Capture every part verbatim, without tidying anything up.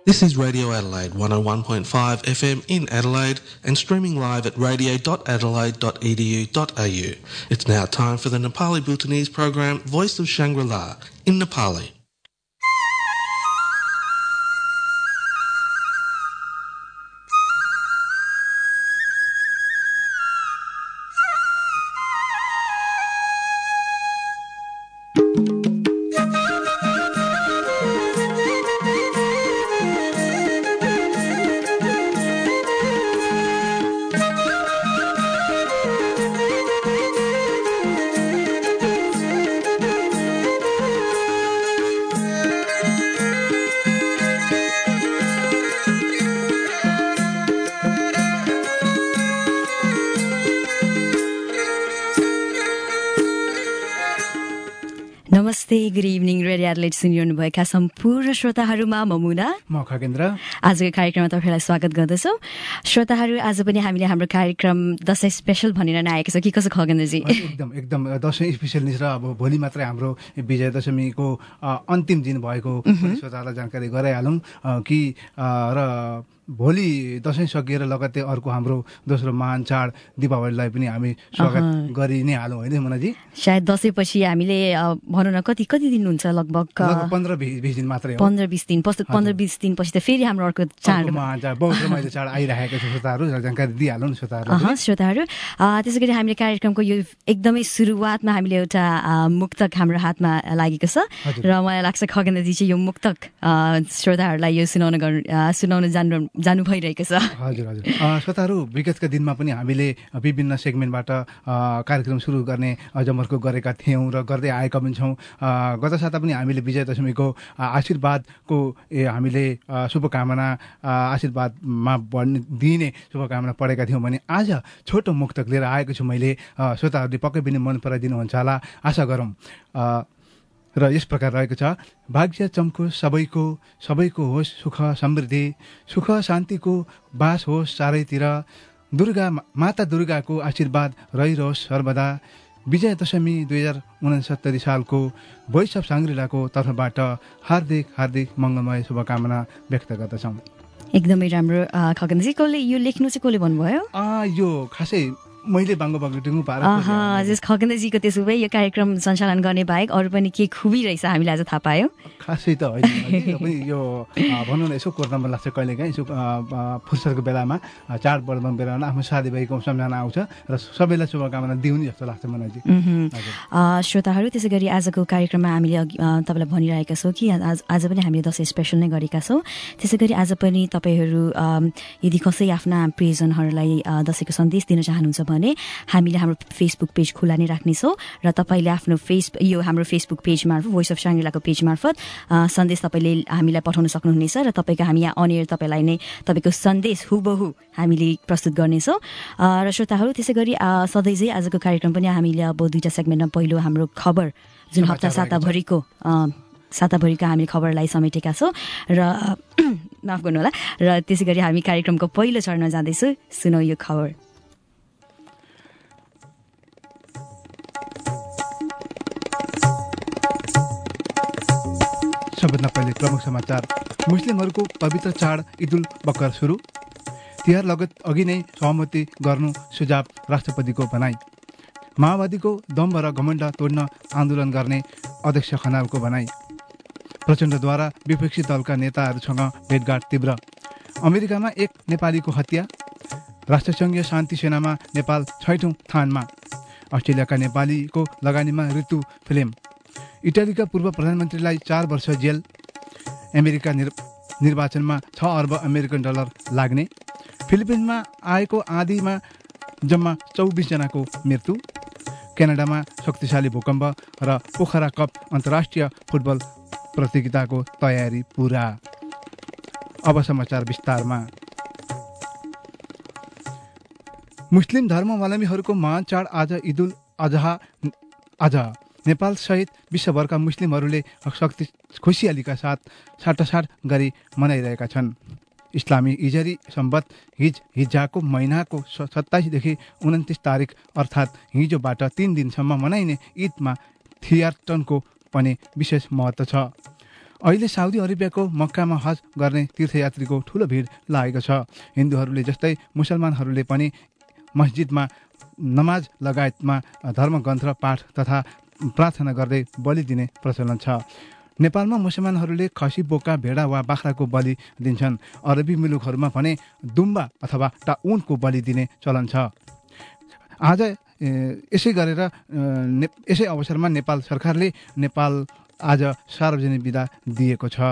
This is Radio Adelaide one oh one point five F M in Adelaide and streaming live at radio dot adelaide dot e d u dot a u. It's now time for the Nepali Bhutanese program Voice of Shangri-La in Nepali. नमस्ते, good evening. Radio Adelaide सुनिरहनुभएका सम्पूर्ण श्रोताहरूमा म मुना, म खगेन्द्र आजको कार्यक्रममा तपाईँलाई स्वागत गर्दछौ। श्रोताहरू, आज पनि हामीले हाम्रो कार्यक्रम दशैं स्पेशल भनेर नआएको छ कि कसो खगेन्द्रजी? एकदम एकदम दशैं स्पेशल नि। र अब भोलि मात्रै हाम्रो विजय दशमीको अन्तिम दिन भएको श्रोताहरूलाई जानकारी गराइहालौँ कि र भोलि दशैं सकिएर लगत्तै अर्को हाम्रो दोस्रो महान चाड दीपावलीलाई पनि हामी स्वागत गरि नै हालौँ, होइन मुनाजी? सायद दशैंपछि हामीले भनौँ न कति कति दिन हुन्छ, लगभग पन्ध्र बिस दिन मात्रै हो। पन्ध्र बिस दिन पछि पन्ध्र बिस दिनपछि त फेरि हाम्रो अर्को चाड महान चाड बहुत रमाइलो चाड आइरहेको छ। श्रोताहरू जानकारी दिइहालौँ श्रोताहरू। श्रोताहरू त्यसै गरी हामीले कार्यक्रमको यो एकदमै सुरुवातमा हामीले एउटा मुक्तक हाम्रो हातमा लागेको छ र मलाई लाग्छ खगेन्द्रजी चाहिँ यो मुक्तक श्रोताहरूलाई यो सुनाउन सुनाउन जानु जानु भइरहेको छ। हजुर हजुर श्रोताहरू, विगतका दिनमा पनि हामीले विभिन्न सेगमेन्टबाट कार्यक्रम सुरु गर्ने जमर्को गरेका थियौँ र गर्दै आएका पनि छौँ। गत साता पनि हामीले विजय दशमीको आशीर्वादको हामीले शुभकामना आशीर्वादमा बढ्ने दिने शुभकामना पढेका थियौँ भने आज छोटो मुक्तक लिएर आएको छु मैले। श्रोताहरूले पक्कै पनि मन पराइदिनुहुन्छ होला, आशा गरौँ। र यस प्रकार रहेको छ। भाग्य चम्को सबैको, सबैको होस् सुख समृद्धि, सुख शान्तिको बास होस् चारैतिर, दुर्गा माता दुर्गाको आशीर्वाद रहिरहोस् सर्वदा। विजय दशमी दुई हजार उनसत्तरी सालको भोइस अफ साङ्ग्रिलाको तर्फबाट हार्दिक हार्दिक मङ्गलमय शुभकामना व्यक्त गर्दछौँ। एकदमै राम्रो खगेन्द्रजी। कसले यो लेख्नु चाहिँ कसले भन्नुभयो? यो खासै मैले बाङ्गो बाङ्गो पारेँ। खगेन्द्रजीको त्यसो भए यो कार्यक्रम सञ्चालन गर्ने बाहेक अरू पनि के खुबी रहेछ हामीले आज थाहा पायौँ? खासै त होइन, पनि यो भनौँ न यसो कोर्न मन लाग्छ कहिलेकाहीँ, यसो फुर्सदको बेलामा चाडपर्वको बेलामा आफ्नो साथीभाइको सम्झना आउँछ र सबैलाई शुभकामना दिउने जस्तो लाग्छ मलाई। श्रोताहरू, त्यसै गरी आजको कार्यक्रममा हामीले तपाईँलाई भनिरहेका छौँ कि आज आज पनि हामीले दशैं स्पेसल नै गरेका छौँ। त्यसै गरी आज पनि तपाईँहरू यदि कसै आफ्ना प्रियजनहरूलाई दशैंको सन्देश दिन चाहनुहुन्छ भने हामीले हाम्रो फेसबुक पेज खुला नै राख्नेछौँ र तपाईँले आफ्नो फेस यो हाम्रो फेसबुक पेज मार्फत भोइस अफ साङ्ग्रिलाको पेज मार्फत सन्देश तपाईँले हामीलाई पठाउन सक्नुहुनेछ र तपाईँको हामी यहाँ अन एयर तपाईँलाई नै तपाईँको सन्देश हुबहु हामीले प्रस्तुत गर्नेछौँ। र श्रोताहरू, त्यसै गरी सधैँ चाहिँ आजको कार्यक्रम पनि हामीले अब दुईवटा सेगमेन्टमा पहिलो हाम्रो खबर जुन हप्ता साताभरिको साताभरिका हामी खबरलाई समेटेका छौँ र माफ गर्नु होला। र त्यसै गरी हामी कार्यक्रमको पहिलो चरणमा जाँदैछौँ, सुनौ यो खबर। सबभन्दा पहिले प्रमुख समाचार। मुस्लिमहरूको पवित्र चाड ईद उल बकर सुरु, तिहार लगत अघि नै सहमति गर्नु सुझाव राष्ट्रपतिको भनाई। माओवादीको दम्भ र घमण्ड तोड्न आन्दोलन गर्ने अध्यक्ष खनालको भनाई। प्रचण्डद्वारा विपक्षी दलका नेताहरूसँग भेटघाट तीव्र। अमेरिकामा एक नेपालीको हत्या। राष्ट्रसङ्घीय शान्ति सेनामा नेपाल छैठौँ स्थानमा। अस्ट्रेलियाका नेपालीको लगानीमा ऋतु फिल्म। इटालीका पूर्व प्रधानमन्त्रीलाई चार वर्ष जेल। अमेरिका निर् निर्वाचनमा छ अर्ब अमेरिकन डलर लाग्ने। फिलिपिन्समा आएको आँधीमा जम्मा चौबिसजनाको मृत्यु। क्यानाडामा शक्तिशाली भूकम्प र पोखरा कप अन्तर्राष्ट्रिय फुटबल प्रतियोगिताको तयारी पुरा। अब समाचार विस्तारमा। मुस्लिम धर्मावलम्बीहरूको महान चाड आज ईद उल अजहा आज नेपाल सहित विश्वभरका मुस्लिमहरूले शक्ति खुसियालीका साथ साटासाट गरी मनाइरहेका छन्। इस्लामी इजरी सम्बत हिज हिज्जाको महिनाको सत्ताइसदेखि उन्तिस तारिक अर्थात् हिजोबाट तीन दिनसम्म मनाइने ईदमा थियाटनको पनि विशेष महत्त्व छ। अहिले साउदी अरेबियाको मक्कामा हज गर्ने तीर्थयात्रीको ठूलो भिड लागेको छ। हिन्दूहरूले जस्तै मुसलमानहरूले पनि मस्जिदमा नमाज लगायतमा धर्मग्रन्थ पाठ तथा प्रार्थना गर्दै बलि दिने प्रचलन छ। नेपालमा मुसलमानहरूले खसी, बोका, भेडा वा बाख्राको बलि दिन्छन्। अरबी मुलुकहरूमा भने दुम्बा अथवा ऊँटको बलि दिने चलन छ। आज यसै गरेर यसै अवसरमा नेपाल सरकारले नेपाल आज सार्वजनिक बिदा दिएको छ।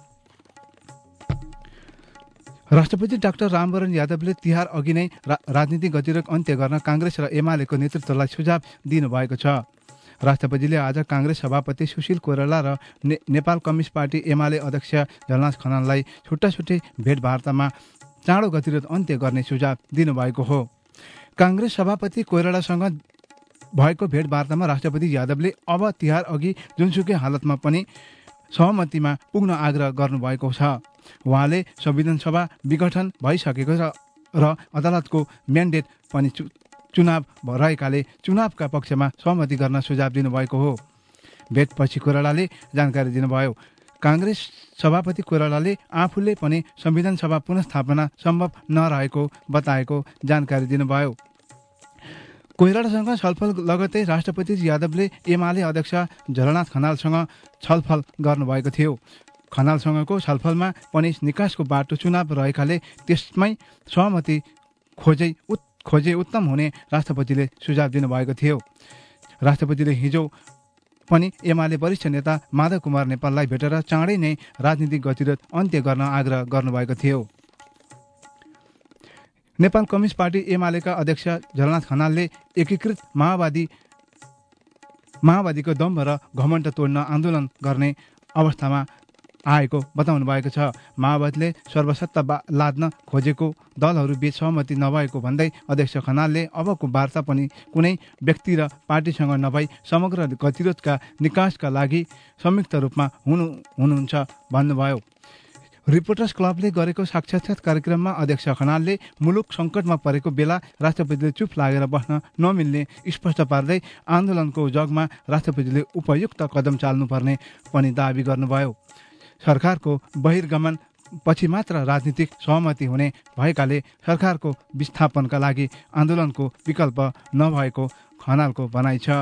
राष्ट्रपति डाक्टर रामवरण यादवले तिहार अघि नै रा, राजनीतिक गतिरोध अन्त्य गर्न काङ्ग्रेस र एमालेको नेतृत्वलाई सुझाव दिनुभएको छ। राष्ट्रपतिले आज काङ्ग्रेस सभापति सुशील कोइराला र ने, नेपाल कम्युनिस्ट पार्टी एमाले अध्यक्ष झलनाथ खनाललाई छुट्टा छुट्टै भेटवार्तामा चाँडो गतिरोध अन्त्य गर्ने सुझाव दिनुभएको हो। काङ्ग्रेस सभापति कोइरालासँग भएको भेटवार्तामा राष्ट्रपति यादवले अब तिहार अघि जुनसुकै हालतमा पनि सहमतिमा पुग्न आग्रह गर्नुभएको छ। उहाँले संविधान सभा विघटन भइसकेको छ र अदालतको म्यान्डेट पनि चुनाव रहेकाले चुनावका पक्षमा सहमति गर्न सुझाव दिनुभएको हो। भेटपछि कोइरालाले जानकारी दिनुभयो। काङ्ग्रेस सभापति कोइरालाले आफूले पनि संविधान सभा पुनर्स्थापना सम्भव नरहेको बताएको जानकारी दिनुभयो। कोइरालासँग छलफल लगत्तै राष्ट्रपति यादवले एमाले अध्यक्ष झलनाथ खनालसँग छलफल गर्नुभएको थियो। खनालसँगको छलफलमा पनि निकासको बाटो चुनाव रहेकाले त्यसमै सहमति खोजै उत् खोजे उत्तम हुने राष्ट्रपतिले सुझाव दिनुभएको थियो। राष्ट्रपतिले हिजो पनि एमाले वरिष्ठ नेता माधव कुमार नेपाललाई भेटेर चाँडै नै राजनीतिक गतिरोध अन्त्य गर्न आग्रह गर्नुभएको थियो। नेपाल कम्युनिस्ट पार्टी एमालेका अध्यक्ष झलनाथ खनालले एकीकृत माओवादी माओवादीको दम्भ र घमण्ड तोड्न आन्दोलन गर्ने अवस्थामा आएको बताउनु भएको छ। माओवादीले सर्वसत्ता लाद्न खोजेको दलहरूबीच सहमति नभएको भन्दै अध्यक्ष खनालले अबको वार्ता पनि कुनै व्यक्ति र पार्टीसँग नभई समग्र गतिरोधका निकासका लागि संयुक्त रूपमा हुनु हुनुहुन्छ भन्नुभयो। रिपोर्टर्स क्लबले गरेको साक्षात्कार कार्यक्रममा अध्यक्ष खनालले मुलुक सङ्कटमा परेको बेला राष्ट्रपतिले चुप लागेर बस्न नमिल्ने स्पष्ट पार्दै आन्दोलनको जगमा राष्ट्रपतिले उपयुक्त कदम चाल्नुपर्ने पनि दावी गर्नुभयो। सरकारको बहिर्गमन पछि मात्र राजनीतिक सहमति हुने भएकाले सरकारको विस्थापनका लागि आन्दोलनको विकल्प नभएको खनालको भनाइ छ।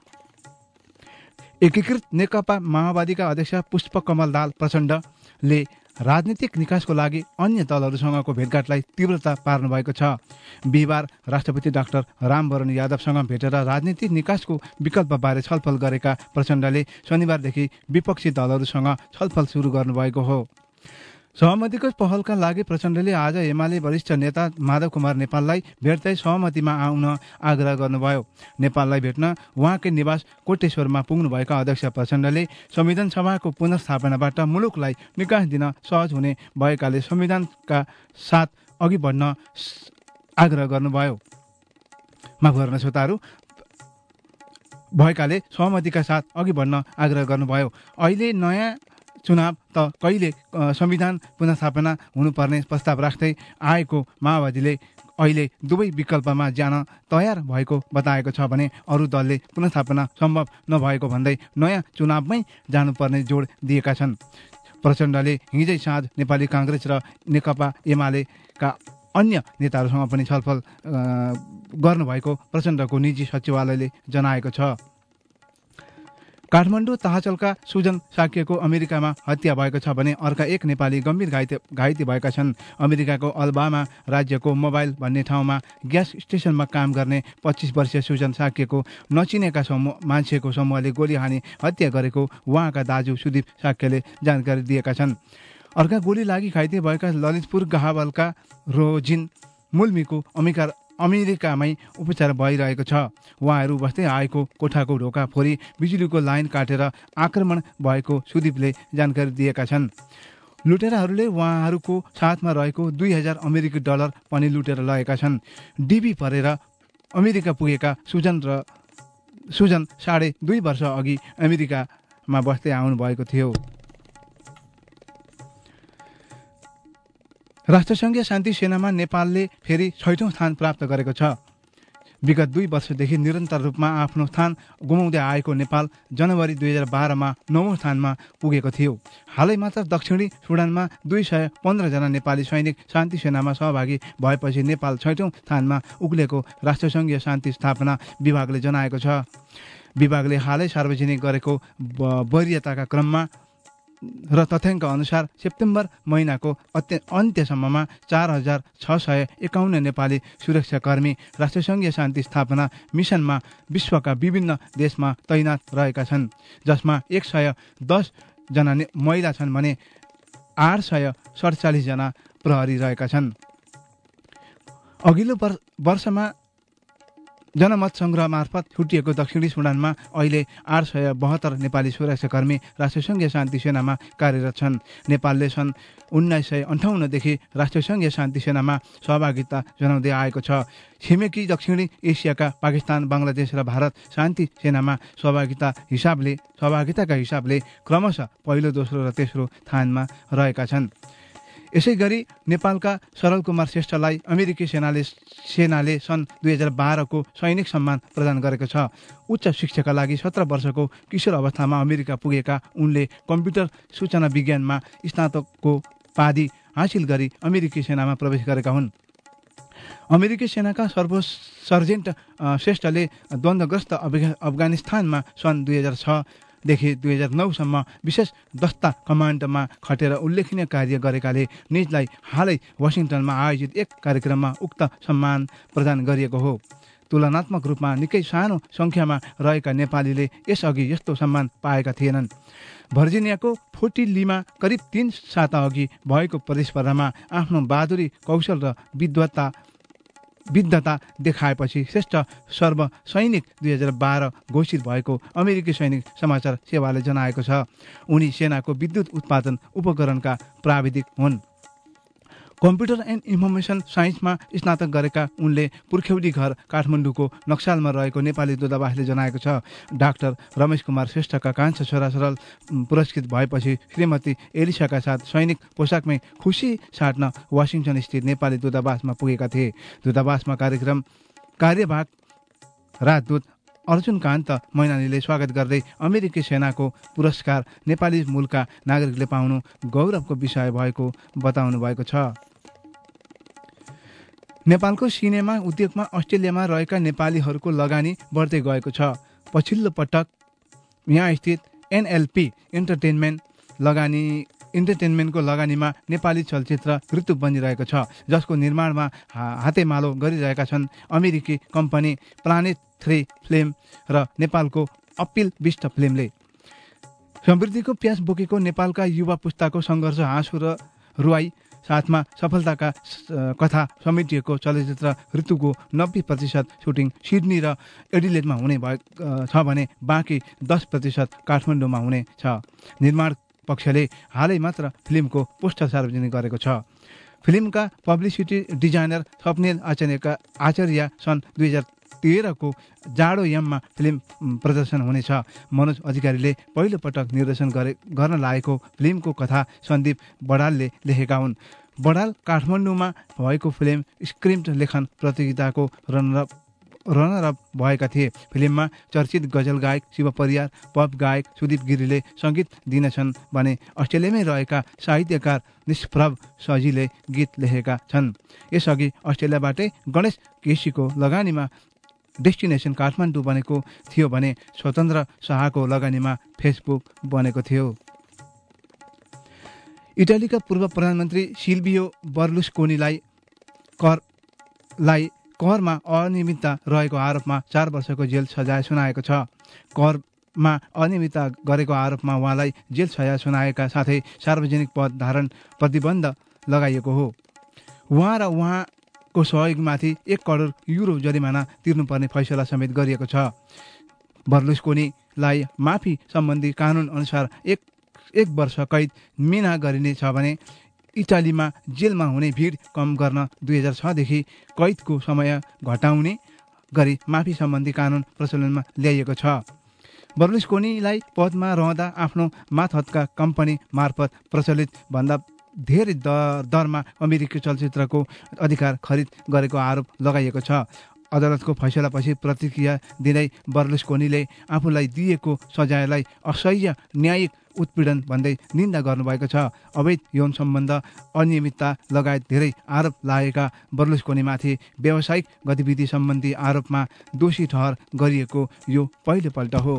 एकीकृत नेकपा माओवादीका अध्यक्ष पुष्पकमल दाहाल प्रचण्डले राजनीतिक निकासको लागि अन्य दलहरूसँगको भेटघाटलाई तीव्रता पार्नु भएको छ। बिहिबार राष्ट्रपति डाक्टर रामवरण यादवसँग भेटेर राजनीतिक निकासको विकल्पबारे छलफल गरेका प्रचण्डले शनिबारदेखि विपक्षी दलहरूसँग छलफल सुरु गर्नुभएको हो। सहमतिको पहलका लागि प्रचण्डले आज एमाले वरिष्ठ नेता माधव कुमार नेपाललाई भेट्दै सहमतिमा आउन आग्रह गर्नुभयो। नेपाललाई भेट्न उहाँकै निवास कोटेश्वरमा पुग्नुभएका अध्यक्ष प्रचण्डले संविधान सभाको पुनर्स्थापनाबाट मुलुकलाई निकास दिन सहज हुने भएकाले संविधानका साथ अघि बढ्न आग्रह गर्नुभयो। माफ गर्न श्रोताहरू भएकाले सहमतिका साथ अघि बढ्न आग्रह गर्नुभयो। अहिले नयाँ चुनाव त कहिले संविधान पुनर्स्थापना हुनुपर्ने प्रस्ताव राख्दै आएको माओवादीले अहिले दुवै विकल्पमा जान तयार भएको बताएको छ भने अरू दलले पुनर्स्थापना सम्भव नभएको भन्दै नयाँ चुनावमै जानुपर्ने जोड दिएका छन्। प्रचण्डले हिजै साँझ नेपाली काङ्ग्रेस र नेकपा एमालेका अन्य नेताहरूसँग पनि छलफल गर्नुभएको प्रचण्डको निजी सचिवालयले जनाएको छ। काठमाडौँ ताहचलका सुजन साक्यको अमेरिकामा हत्या भएको छ भने अर्का एक नेपाली गम्भीर घाइते घाइते भएका छन्। अमेरिकाको अल्बामा राज्यको मोबाइल भन्ने ठाउँमा ग्यास स्टेसनमा काम गर्ने पच्चिस वर्षीय सुजन साक्यको नचिनेका समूह मान्छेको समूहले गोली हानी हत्या गरेको उहाँका दाजु सुदीप साक्यले जानकारी दिएका छन्। अर्का गोली लागि घाइते भएका ललितपुर गाहवालका रोजिन मुल्मीको अमेरिका अमेरिकामै उपचार भइरहेको छ। उहाँहरू बस्दै आएको कोठाको ढोका फोरी बिजुलीको लाइन काटेर आक्रमण भएको सुदीपले जानकारी दिएका छन्। लुटेराहरूले उहाँहरूको साथमा रहेको दुई हजार अमेरिकी डलर पनि लुटेर लगेका छन्। डिबी परेर अमेरिका पुगेका सुजन र सुजन साढे दुई वर्ष अघि अमेरिकामा बस्दै आउनु भएको थियो। राष्ट्रसङ्घीय शान्ति सेनामा नेपालले फेरि छैठौँ स्थान प्राप्त गरेको छ। विगत दुई वर्षदेखि निरन्तर रूपमा आफ्नो स्थान गुमाउँदै आएको नेपाल जनवरी दुई हजार बाह्रमा नौौं स्थानमा पुगेको थियो। हालै मात्र दक्षिणी सुडानमा दुई सय पन्ध्रजना नेपाली सैनिक शान्ति सेनामा सहभागी भएपछि नेपाल छैटौं स्थानमा उक्लेको राष्ट्रसङ्घीय शान्ति स्थापना विभागले जनाएको छ। विभागले हालै सार्वजनिक गरेको वरियताका क्रममा र तथ्याङ्क अनुसार सेप्टेम्बर महिनाको अन्त्यसम्ममा चार हजार छ सय एकाउन्न नेपाली सुरक्षाकर्मी राष्ट्रसङ्घीय शान्ति स्थापना मिसनमा विश्वका विभिन्न देशमा तैनात रहेका छन्, जसमा एक सय दसजना महिला छन् भने आठ सय सडचालिसजना प्रहरी रहेका छन्। अघिल्लो वर्षमा जनमत सङ्ग्रह मार्फत छुटिएको दक्षिणी सुडानमा अहिले आठ सय बहत्तर नेपाली सुरक्षाकर्मी राष्ट्रसङ्घीय शान्ति सेनामा कार्यरत छन्। नेपालले सन् उन्नाइस सय अन्ठाउन्नदेखि राष्ट्रसङ्घीय शान्ति सेनामा सहभागिता जनाउँदै आएको छ। छिमेकी दक्षिणी एसियाका पाकिस्तान, बङ्गलादेश र भारत शान्ति सेनामा सहभागिता हिसाबले सहभागिताका हिसाबले क्रमशः पहिलो, दोस्रो र तेस्रो स्थानमा रहेका छन्। यसै गरी नेपालका सरल कुमार श्रेष्ठलाई अमेरिकी सेनाले सेनाले सन् दुई हजार बाह्रको सैनिक सम्मान प्रदान गरेको छ। उच्च शिक्षाका लागि सत्र वर्षको किशोर अवस्थामा अमेरिका पुगेका उनले कम्प्युटर सूचना विज्ञानमा स्नातकको उपाधि हासिल गरी अमेरिकी सेनामा प्रवेश गरेका हुन्। अमेरिकी सेनाका सर्व सर्जेन्ट श्रेष्ठले द्वन्द्वग्रस्त अफगानिस्तानमा सन् दुई हजार छ देखि दुई हजार नौसम्म विशेष दस्ता कमान्डमा खटेर उल्लेखनीय कार्य गरेकाले निजलाई हालै वासिङटनमा आयोजित एक कार्यक्रममा उक्त सम्मान प्रदान गरिएको हो। तुलनात्मक रूपमा निकै सानो सङ्ख्यामा रहेका नेपालीले यसअघि यस्तो सम्मान पाएका थिएनन्। भर्जिनियाको फोर्टी लीमा करिब तीन साता अघि भएको प्रतिस्पर्धामा आफ्नो बहादुरी, कौशल र विद्वत्ता विद्धता देखाएपछि श्रेष्ठ सर्व सैनिक दुई हजार बाह्र घोषित भएको अमेरिकी सैनिक समाचार सेवाले जनाएको छ। उनी सेनाको विद्युत उत्पादन उपकरणका प्राविधिक हुन्। कम्प्युटर एन्ड इन्फर्मेसन साइन्समा स्नातक गरेका उनले पुर्ख्यौली घर काठमाडौँको नक्सालमा रहेको नेपाली दूतावासले जनाएको छ। डाक्टर रमेश कुमार श्रेष्ठका कान्छा छोरा सरल पुरस्कृत भएपछि श्रीमती एलिसाका साथ सैनिक पोसाकमै खुसी साट्न वासिङटन स्थित नेपाली दूतावासमा पुगेका थिए। दूतावासमा कार्यक्रम कार्यवाहक राजदूत अर्जुन कान्त मैनालीले स्वागत गर्दै अमेरिकी सेनाको पुरस्कार नेपाली मूलका नागरिकले पाउनु गौरवको विषय भएको बताउनु भएको छ। नेपालको सिनेमा उद्योगमा अस्ट्रेलियामा रहेका नेपालीहरूको लगानी बढ्दै गएको छ। पछिल्लो पटक यहाँ स्थित एनएलपी इन्टरटेनमेन्ट लगानी इन्टरटेनमेन्टको लगानीमा नेपाली चलचित्र ऋतु बनिरहेको छ, जसको निर्माणमा हातेमालो गरिरहेका छन् अमेरिकी कम्पनी प्लानेट थ्री फिल्म र नेपालको अपिल बिस्ट फिल्मले। समृद्धिको प्यास बोकेको नेपालका युवा पुस्ताको सङ्घर्ष, हाँसो र रुवाई साथमा सफलताका कथा समेटिएको चलचित्र ऋतुको नब्बे प्रतिशत सुटिङ सिडनी र एडिलेडमा हुने भएको छ भने बाँकी दस प्रतिशत काठमाडौँमा हुने छ। निर्माण पक्षले हालै मात्र फिल्मको पोस्टर सार्वजनिक गरेको छ। फिल्मका पब्लिसिटी डिजाइनर स्वप्निल आचार्यका आचार्य सन् दुई हजार तेह्रको जाडो याममा फिल्म प्रदर्शन हुनेछ। मनोज अधिकारीले पहिलो पटक निर्देशन गरे गर्न लागेको फिल्मको कथा सन्दीप बडालले लेखेका हुन्। बडाल काठमाडौँमा भएको फिल्म स्क्रिप्ट लेखन प्रतियोगिताको रनरअप रनरअप भएका थिए। फिल्ममा चर्चित गजल गायक शिव परियार, पप गायक सुदीप गिरीले सङ्गीत दिनेछन् भने अस्ट्रेलियामै रहेका साहित्यकार निष्प्रभ सजीले गीत लेखेका छन्। यसअघि अस्ट्रेलियाबाटै गणेश केसीको लगानीमा डेस्टिनेसन काठमाडौँ बनेको थियो भने स्वतन्त्र शाहको लगानीमा फेसबुक बनेको थियो। इटालीका पूर्व प्रधानमन्त्री सिल्भियो बर्लुस्कोनीलाई करलाई करमा अनियमितता रहेको आरोपमा चार वर्षको जेल सजाय सुनाएको छ। करमा अनियमितता गरेको आरोपमा उहाँलाई जेल सजाय सुनाएका साथै सार्वजनिक पद धारण प्रतिबन्ध लगाइएको हो। उहाँ र उहाँको सहयोगमाथि एक करोड युरो जरिमाना तिर्नुपर्ने फैसला समेत गरिएको छ। बर्लुस्कोनीलाई माफी सम्बन्धी कानुन अनुसार एक एक वर्ष कैद मिना गरिने छ भने इटालीमा जेलमा हुने भिड कम गर्न दुई हजार छदेखि कैदको समय घटाउने गरी माफी सम्बन्धी कानुन प्रचलनमा ल्याइएको छ। बर्लुस्कोनीलाई पदमा रहँदा आफ्नो मातहतका कम्पनी मार्फत प्रचलित भन्दा धेरै दर दरमा अमेरिकी चलचित्रको अधिकार खरिद गरेको आरोप लगाइएको छ। अदालतको फैसलापछि प्रतिक्रिया दिँदै बर्लुस्कोनीले आफूलाई दिएको सजायलाई असह्य न्यायिक उत्पीडन भन्दै निन्दा गर्नुभएको छ। अवैध यौन सम्बन्ध, अनियमितता लगायत धेरै आरोप लागेका बर्लुस्कोनीमाथि व्यावसायिक गतिविधि सम्बन्धी आरोपमा दोषी ठहर गरिएको यो पहिलोपल्ट हो।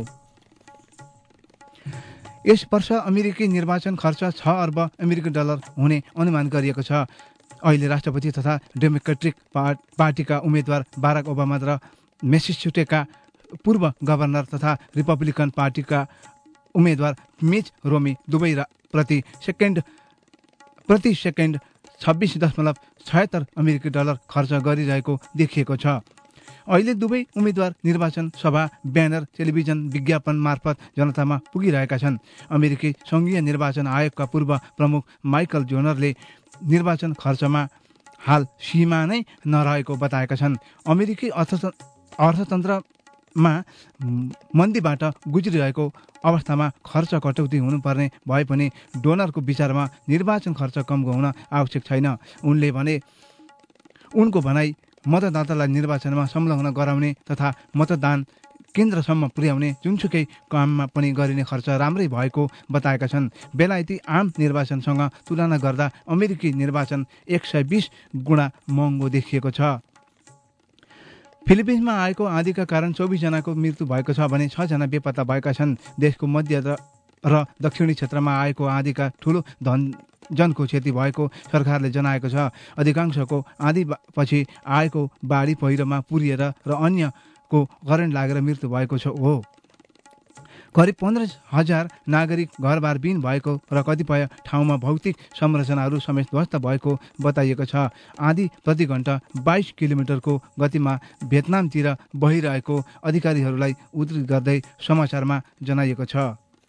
यस वर्ष अमेरिकी निर्वाचन खर्च छ अर्ब अमेरिकी डलर हुने अनुमान गरिएको छ। अहिले राष्ट्रपति तथा डेमोक्रेटिक पार्टीका उम्मेद्वार बाराक ओबामा र मेसाचुसेट्सका पूर्व गभर्नर तथा रिपब्लिकन पार्टीका उम्मेद्वार मिच रोमी दुवै प्रति सेकेन्ड प्रति सेकेन्ड छब्बिस दशमलव छयत्तर अमेरिकी डलर खर्च गरिरहेको देखिएको छ। अहिले दुवै उम्मेद्वार निर्वाचन सभा, ब्यानर, टेलिभिजन विज्ञापन मार्फत जनतामा पुगिरहेका छन्। अमेरिकी सङ्घीय निर्वाचन आयोगका पूर्व प्रमुख माइकल जोनरले निर्वाचन खर्चमा हाल सीमा नै नरहेको बताएका छन्। अमेरिकी अर्थतन्त्रमा मन्दीबाट गुज्रिरहेको अवस्थामा खर्च कटौती हुनुपर्ने भए पनि डोनरको विचारमा निर्वाचन खर्च कम हुन आवश्यक छैन। उनले भने उनको भनाई मतदातालाई निर्वाचनमा संलग्न गराउने तथा मतदान केन्द्रसम्म पुर्याउने जुनसुकै काममा पनि गरिने खर्च राम्रै भएको बताएका छन्। बेलायती आम निर्वाचनसँग तुलना गर्दा अमेरिकी निर्वाचन एक सय बिस गुणा महँगो देखिएको छ। फिलिपिन्समा आएको आँधीका कारण चौबिसजनाको मृत्यु भएको छ भने छजना बेपत्ता भएका छन्। देशको मध्य र दक्षिणी क्षेत्रमा आएको आँधीका ठुलो धन जनको क्षति भएको सरकारले जनाएको छ। अधिकांशको आँधीपछि आएको बाढी पहिरोमा पुरिएर र अन्यको करेन्ट लागेर मृत्यु भएको छ हो। करिब पन्ध्र हजार नागरिक घरबार विहीन भएको र कतिपय ठाउँमा भौतिक संरचनाहरू समेत ध्वस्त भएको बताइएको छ। आँधी प्रति घण्टा बाइस किलोमिटरको गतिमा भियतनामतिर बहिरहेको अधिकारीहरूलाई उद्धृत गर्दै समाचारमा जनाइएको छ।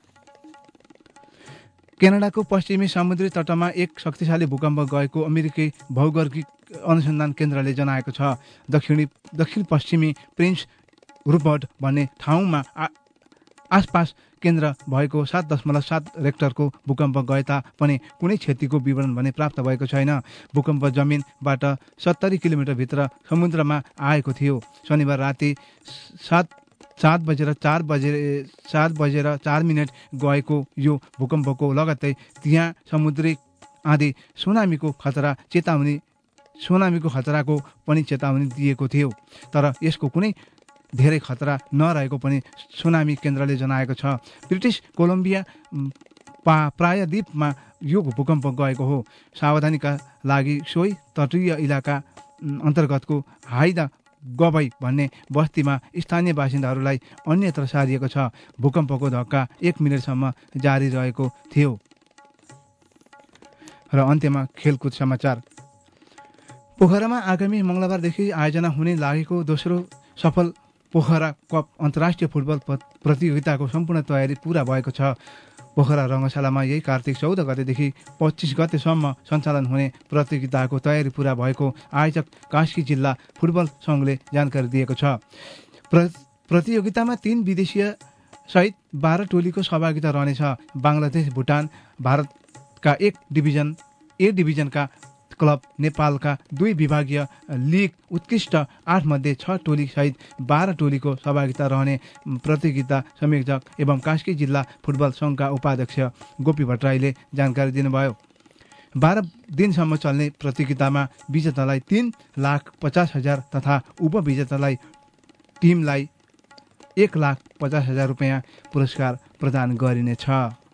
क्यानाडाको पश्चिमी समुद्री तटमा एक शक्तिशाली भूकम्प गएको अमेरिकी भौगोलिक अनुसन्धान केन्द्रले जनाएको छ। दक्षिणी दक्षिण पश्चिमी प्रिन्स रुपर्ट भन्ने ठाउँमा आसपास केन्द्र भएको सात दशमलव सात रेक्टरको भूकम्प गए तापनि कुनै क्षतिको विवरण भने प्राप्त भएको छैन। भूकम्प जमिनबाट सत्तरी किलोमिटरभित्र समुद्रमा आएको थियो। शनिबार राति सात सात बजेर चार बजे सात बजेर चार मिनट गएको यो भूकम्पको लगत्तै त्यहाँ समुद्री आँधी सुनामीको खतरा चेतावनी सुनामीको खतराको पनि चेतावनी दिएको थियो। तर यसको कुनै धेरै खतरा नरहेको पनि सुनामी केन्द्रले जनाएको छ। ब्रिटिस कोलम्बिया पा प्रायद्वीपमा यो भूकम्प गएको हो। सावधानीका लागि सोही तटीय इलाका अन्तर्गतको हाइदा गबई भन्ने बस्तीमा स्थानीय बासिन्दाहरूलाई अन्यत्र सारिएको छ। भूकम्पको धक्का एक मिनटसम्म जारी रहेको थियो। र अन्त्यमा खेलकुद समाचार। पोखरामा आगामी मङ्गलबारदेखि आयोजना हुने लागेको दोस्रो सफल पोखरा कप अन्तर्राष्ट्रिय फुटबल प्रतियोगिताको सम्पूर्ण तयारी पूरा भएको छ। पोखरा रङ्गशालामा यही कार्तिक चौध गतेदेखि पच्चिस गतेसम्म सञ्चालन हुने प्रतियोगिताको तयारी पूरा भएको आयोजक कास्की जिल्ला फुटबल सङ्घले जानकारी दिएको छ। प्र प्रतियोगितामा तीन विदेशीय सहित बाह्र टोलीको सहभागिता रहनेछ। बङ्गलादेश, भुटान, भारतका एक डिभिजन ए डिभिजनका क्लब, नेपालका दुई विभागीय लिग उत्कृष्ट आठ मध्ये छ टोली सहित बाह्र टोलीको सहभागिता रहने प्रतियोगिता संयोजक एवं कास्की जिल्ला फुटबल सङ्घका उपाध्यक्ष गोपी भट्टराईले जानकारी दिनुभयो। बाह्र दिनसम्म चल्ने प्रतियोगितामा विजेतालाई तीन लाख पचास हजार तथा उपविजेतालाई टिमलाई एक लाख पचास हजार रुपियाँ पुरस्कार प्रदान गरिनेछ।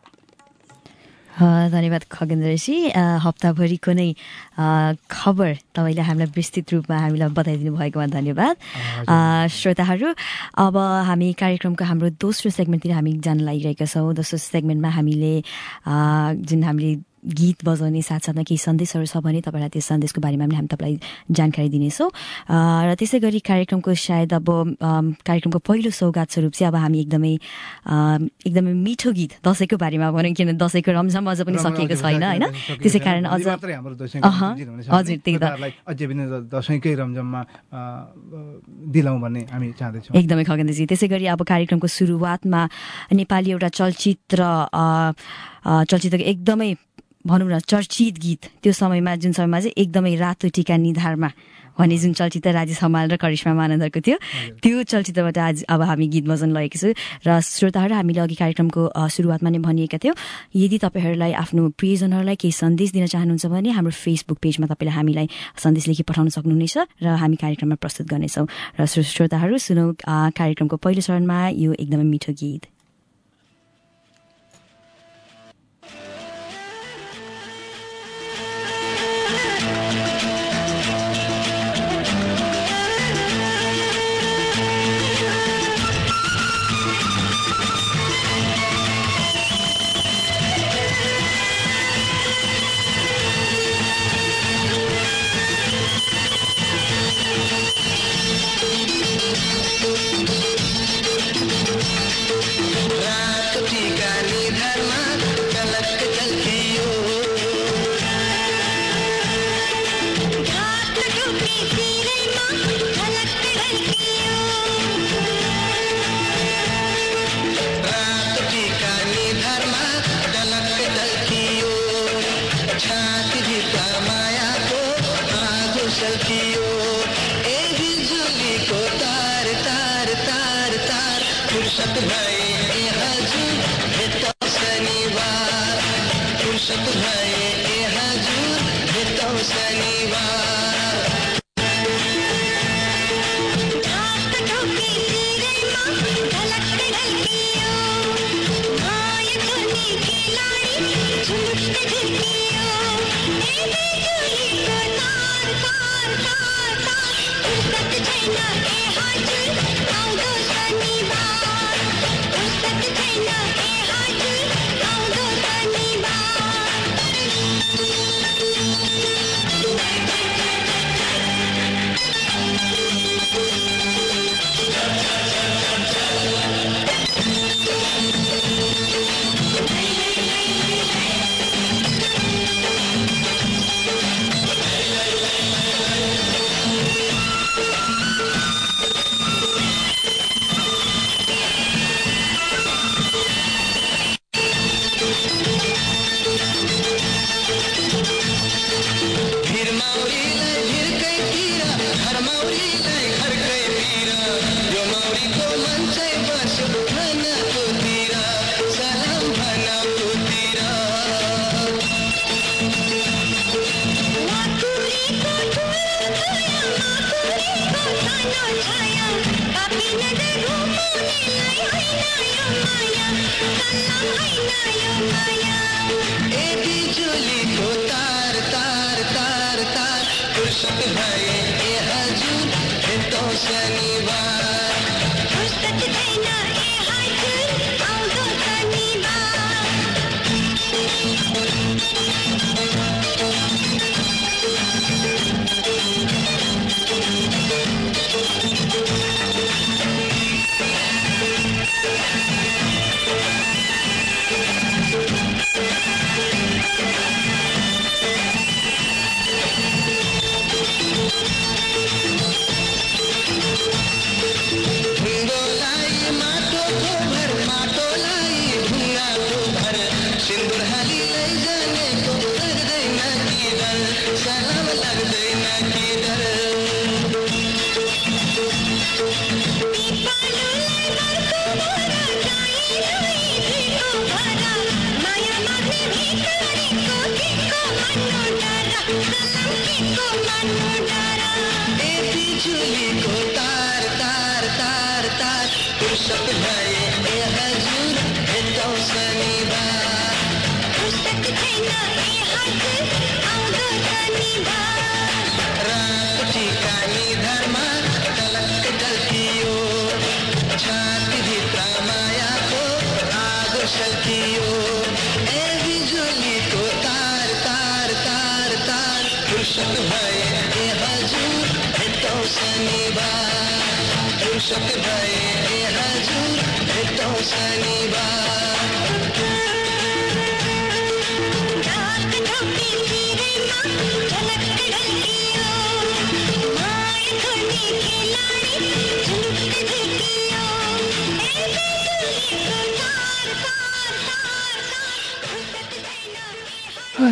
धन्यवाद खगेन्द्रजी। हप्ताभरिको नै खबर तपाईँले हामीलाई विस्तृत रूपमा हामीलाई बताइदिनु भएकोमा धन्यवाद। श्रोताहरू, अब हामी कार्यक्रमको हाम्रो दोस्रो सेगमेन्टतिर हामी जान लागिरहेका छौँ। दोस्रो सेगमेन्टमा हामीले जुन हामीले गीत बजाउने साथसाथमा केही सन्देशहरू छ भने तपाईँलाई त्यो सन्देशको बारेमा पनि हामी तपाईँलाई जानकारी दिनेछौँ। र त्यसै गरी कार्यक्रमको सायद अब कार्यक्रमको पहिलो सौगात स्वरूप चाहिँ अब हामी एकदमै एकदमै मिठो गीत दसैँको बारेमा भनौँ, किन दसैँको रमझम अझ पनि सकिएको छैन होइन, त्यसै कारण अझ हजुर त्यही त अझै पनि दसैँकै रमझममा दिलाउँ भन्ने हामी चाहँदैछौँ। एकदमै खगेन्द्रजी। त्यसै गरी अब कार्यक्रमको सुरुवातमा नेपाली एउटा चलचित्र चलचित्रको एकदमै भनौँ न चर्चित गीत त्यो समयमा जुन समयमा चाहिँ एकदमै रातो टीका निधारमा भन्ने जुन चलचित्र राजेश हमाल र करिश्मा मानन्दरको थियो त्यो चलचित्रबाट आज अब हामी गीत भजन लगेको छु र श्रोताहरू हामीले अघि कार्यक्रमको सुरुवातमा नै भनिएका थियौँ यदि तपाईँहरूलाई आफ्नो प्रियजनहरूलाई केही सन्देश दिन चाहनुहुन्छ भने हाम्रो फेसबुक पेजमा तपाईँले हामीलाई सन्देश लेखी पठाउन सक्नुहुनेछ र हामी कार्यक्रममा प्रस्तुत गर्नेछौँ र श्रोताहरू सुनौ कार्यक्रमको पहिलो चरणमा यो एकदमै मिठो गीत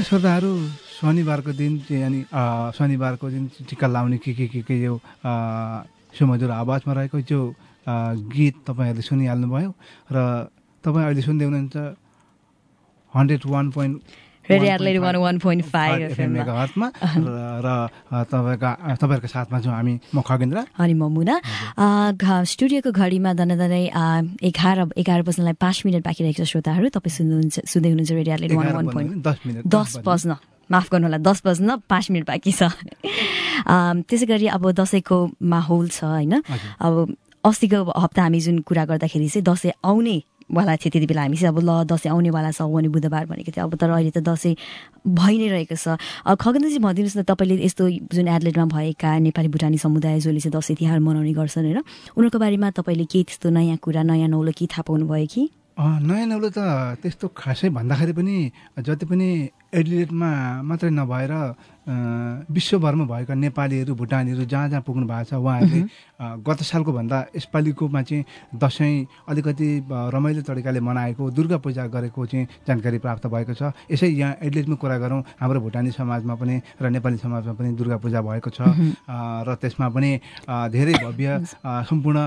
श्रोताहरू शनिबारको दिन चाहिँ अनि शनिबारको दिन टिका लाउने के के के के यो सुमधुर आवाजमा रहेको जो गीत तपाईँहरूले सुनिहाल्नुभयो र तपाईँ अहिले सुन्दै हुनुहुन्छ hundred one point radio Adelaide one one point five FM मेगाहर्जमा र तपाईँका तपाईँहरूको साथमा छौँ हामी म खगेन्द्र अनि म मुना। स्टुडियोको घडीमा दनदनै एघार एघार बज्नलाई पाँच मिनट बाँकी रहेको छ। श्रोताहरू तपाईँ सुन्नुहुन्छ सुन्दै हुनुहुन्छ radio Adelaide one one point दस मिनट दस बज्न माफ गर्नु होला दस बज्न पाँच मिनट बाँकी छ। त्यसै गरी अब दसैँको माहौल छ होइन। अब अस्तिको हप्ता हामी जुन कुरा गर्दाखेरि चाहिँ दसैँ आउने वाला थियो, त्यति बेला हामी चाहिँ अब ल दसैँ आउनेवाला छ भने बुधबार भनेको थियो। अब तर अहिले त दसैँ भइ नै रहेको छ। खगेन्द्रजी भनिदिनुहोस् न, तपाईँले यस्तो जुन एडलेटमा भएका नेपाली भुटानी समुदाय जसले चाहिँ दसैँ तिहार मनाउने गर्छन् होइन, उनीहरूको बारेमा तपाईँले केही त्यस्तो नयाँ कुरा नयाँ नौलो के थाहा पाउनु भयो कि? नयाँ नौलो त त्यस्तो खासै भन्दाखेरि पनि जति पनि एडलेटमा मात्रै नभएर विश्वभरमा भएका नेपालीहरू भुटानीहरू जहाँ जहाँ पुग्नु भएको छ उहाँहरूले गत सालको भन्दा यसपालिकोमा चाहिँ दसैँ अलिकति रमाइलो तरिकाले मनाएको, दुर्गा पूजा गरेको चाहिँ जानकारी प्राप्त भएको छ। यसै यहाँ एडलेटमा कुरा गरौँ, हाम्रो भुटानी समाजमा पनि र नेपाली समाजमा पनि दुर्गा पूजा भएको छ र त्यसमा पनि धेरै भव्य सम्पूर्ण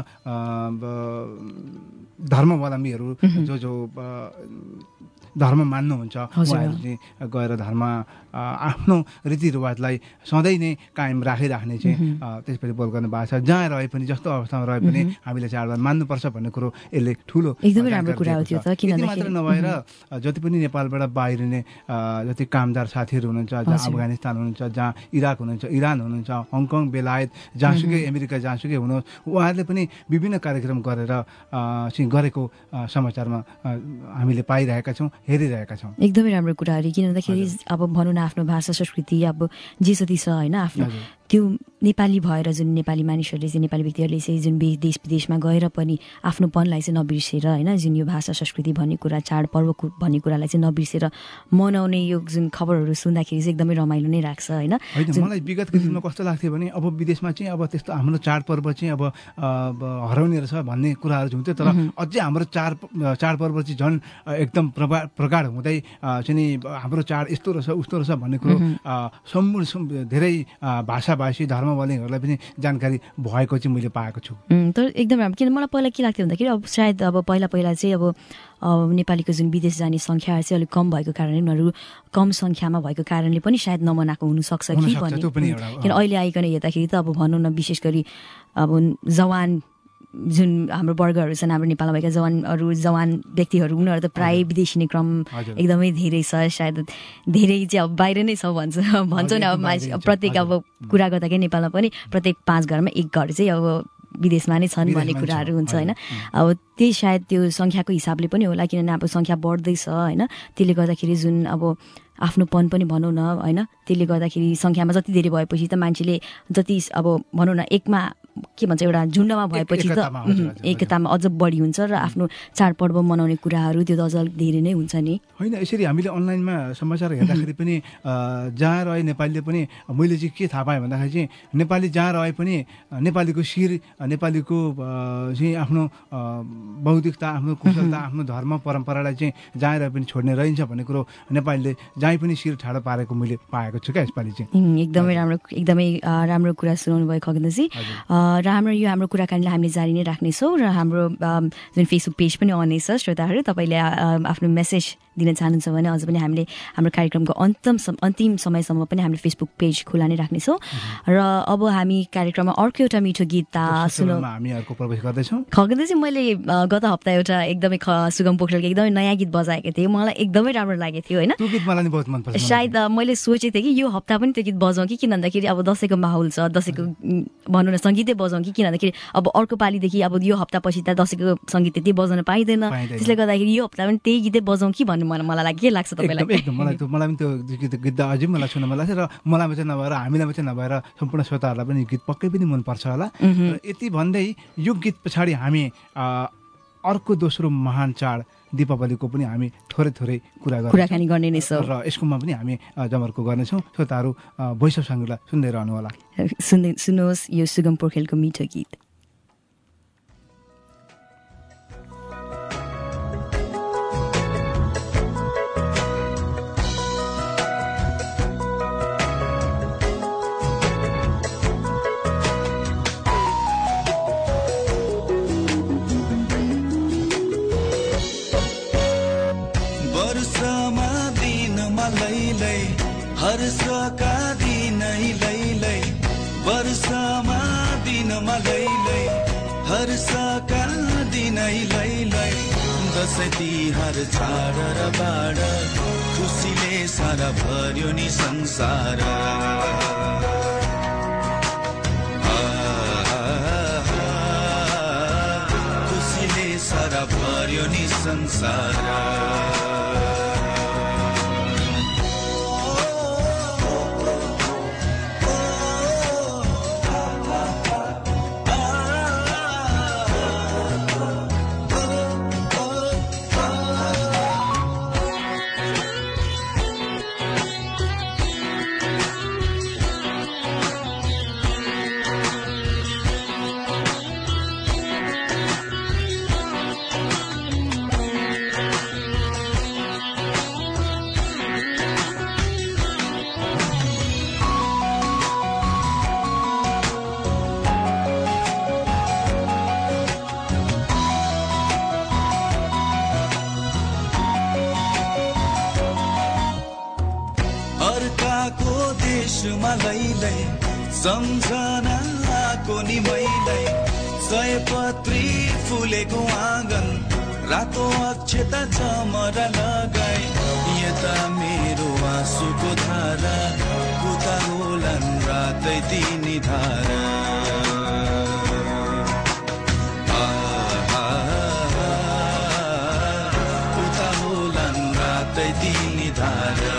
धर्मावलम्बीहरू जो जो धर्म मान्नुहुन्छ उहाँहरू चाहिँ गएर धर्म आफ्नो रीतिरिवाजलाई सधैँ नै कायम राखिराख्ने चाहिँ त्यसपछि बोल गर्नु भएको छ। जहाँ रहे पनि जस्तो अवस्थामा रहे पनि हामीले चाडबाड मान्नुपर्छ भन्ने कुरो यसले ठुलो एकदमै राम्रो कुरा हो त्यो त। किन मात्र नभएर जति पनि नेपालबाट बाहिरिने जति कामदार साथीहरू हुनुहुन्छ, जहाँ अफगानिस्तान हुनुहुन्छ, जहाँ इराक हुनुहुन्छ, इरान हुनुहुन्छ, हङकङ, बेलायत, जहाँसुकै अमेरिका जहाँसुकै हुनुहोस्, उहाँहरूले पनि विभिन्न कार्यक्रम गरेर चाहिँ गरेको समाचारमा हामीले पाइरहेका छौँ, हेरिरहेका छौँ। एकदमै राम्रो कुराहरू। किन भन्दाखेरि अब भनौँ न आफ्नो भाषा संस्कृति अब जे जति छ होइन, आफ्नो त्यो नेपाली भएर जुन नेपाली मानिसहरूले चाहिँ नेपाली व्यक्तिहरूले चाहिँ जुन देश विदेशमा गएर पनि आफ्नोपनलाई चाहिँ नबिर्सेर होइन, जुन यो भाषा संस्कृति भन्ने कुरा चाडपर्व भन्ने कुरालाई चाहिँ नबिर्सेर मनाउने यो जुन खबरहरू सुन्दाखेरि चाहिँ एकदमै रमाइलो नै लाग्छ होइन। मलाई विगतको दिनमा कस्तो लाग्थ्यो भने अब विदेशमा चाहिँ अब त्यस्तो हाम्रो चाडपर्व चाहिँ अब हराउने रहेछ भन्ने कुराहरू हुन्थ्यो, तर अझै हाम्रो चाड चाडपर्व चाहिँ झन् एकदम प्रगा प्रगाढ हुँदै चाहिँ हाम्रो चाड यस्तो रहेछ उस्तो रहेछ भन्ने कुरो सम्पूर्ण धेरै भाषा भाषी धर्मावलम्बीहरूलाई पनि जानकारी भएको चाहिँ मैले पाएको छु। तर एकदम राम्रो। किन मलाई पहिला के लाग्थ्यो भन्दाखेरि अब सायद अब पहिला पहिला चाहिँ अब नेपालीको जुन विदेश जाने सङ्ख्या चाहिँ अलिक कम भएको कारणले उनीहरू कम सङ्ख्यामा भएको कारणले पनि सायद नमनाएको हुनसक्छ कि भन्ने। किन अहिले आइकन हेर्दाखेरि त अब भनौँ न विशेष गरी अब जवान जुन हाम्रो वर्गहरू छन्, हाम्रो नेपालमा भएका जवानहरू जवान व्यक्तिहरू उनीहरू त प्रायः विदेशी क्रम एकदमै धेरै छ। सायद धेरै चाहिँ अब बाहिर नै छ भन्छ भन्छौँ नि अब मान्छे प्रत्येक अब कुरा गर्दाखेरि नेपालमा पनि प्रत्येक पाँच घरमा एक घर चाहिँ अब विदेशमा नै छन् भन्ने कुराहरू हुन्छ होइन। अब त्यही सायद त्यो सङ्ख्याको हिसाबले पनि होला, किनभने अब सङ्ख्या बढ्दैछ होइन, त्यसले गर्दाखेरि जुन अब आफ्नोपन पनि भनौँ न होइन, त्यसले गर्दाखेरि सङ्ख्यामा जति धेरै भएपछि त मान्छेले जति अब भनौँ न एकमा के भन्छ एउटा झुन्डमा भएपछि त एकतामा अझ बढी हुन्छ र आफ्नो चाडपर्व मनाउने कुराहरू त्यो त अझ धेरै नै हुन्छ नि होइन। यसरी हामीले अनलाइनमा समाचार हेर्दाखेरि पनि जहाँ रहे नेपालीले पनि मैले चाहिँ के थाहा पाएँ भन्दाखेरि चाहिँ नेपाली जहाँ रहे पनि नेपालीको शिर नेपालीको चाहिँ आफ्नो बौद्धिकता, आफ्नो कुशलता, आफ्नो धर्म परम्परालाई चाहिँ जहाँ रहे पनि छोड्ने रहन्छ भन्ने कुरो नेपालीले जहीँ पनि शिर ठाडो पारेको मैले पाएको छु क्या यसपालि चाहिँ। एकदमै राम्रो एकदमै राम्रो कुरा सुनाउनु भयो खगेन्द्रजी। र हाम्रो यो हाम्रो कुराकानीलाई हामीले जारी नै राख्नेछौँ र हाम्रो जुन फेसबुक पेज पनि अन छ। श्रोताहरू तपाईँले आफ्नो मेसेज दिन चाहनुहुन्छ भने अझ पनि हामीले हाम्रो कार्यक्रमको अन्तिम अन्तिम समयसम्म पनि हामीले फेसबुक पेज खुला नै राख्नेछौँ। र अब हामी कार्यक्रममा अर्को एउटा मिठो गीत सुनौ हामी अर्को प्रवेश गर्दैछौँ। खगेन्द्रजी मैले गत हप्ता एउटा एकदमै सुगम पोखरेलको एकदमै नयाँ गीत बजाएको थिएँ, मलाई एकदमै राम्रो लागेको थियो होइन। त्यो गीत मलाई नि बहुत मन पर्छ। सायद मैले सोचेको थिएँ कि यो हप्ता पनि त्यो गीत बजाउँ कि, किन भन्दाखेरि अब दसैँको माहौल छ, दसैँको भनौँ न सङ्गीतै बजाउँ कि, किन भन्दाखेरि अब अर्को पालिदेखि अब यो हप्ता पछि त दसैँको सङ्गीत त्यति बजाउन पाइँदैन, त्यसले गर्दाखेरि यो हप्ता पनि त्यही गीतै बजाउँ कि भन्ने मलाई लाग्यो। के लाग्छ तपाईँलाई? एकदम मलाई त्यो मलाई पनि त्यो गीत गीत अझै मलाई सुन्न मन लाग्छ र मलाई मात्रै नभएर हामीलाई मात्रै नभएर सम्पूर्ण श्रोताहरूलाई पनि गीत पक्कै पनि मनपर्छ होला। यति भन्दै यो गीत पछाडि हामी अर्को दोस्रो महान चाड दीपावलीको पनि हामी थोरै थोरै कुरा कुराकानी गर्ने नै छौँ र यसकोमा पनि हामी जमर्को गर्नेछौँ। श्रोताहरू भोइस अफ साङ्गुला सुन्दै रहनु होला। सुन्दै सुन्नुहोस् यो सुगम पोखरेलको मिठो गीत। हर्षका दिनै लैलै वर्षमा दिनमा लैलै हर्षका दिनै लैलै दसैँ तिहार चाड र बाड खुसीले सारा भर्यो नि संसार खुसीले सारा भर्यो नि संसार लैलै सम्झनाको नि मैलै सयपत्री फुलेको आँगन रातो अक्षता चमरा लगाई यता मेरो आँसुको धारा उता होलान् रातै तिनी धारा उता होलान् रातै तिनी धारा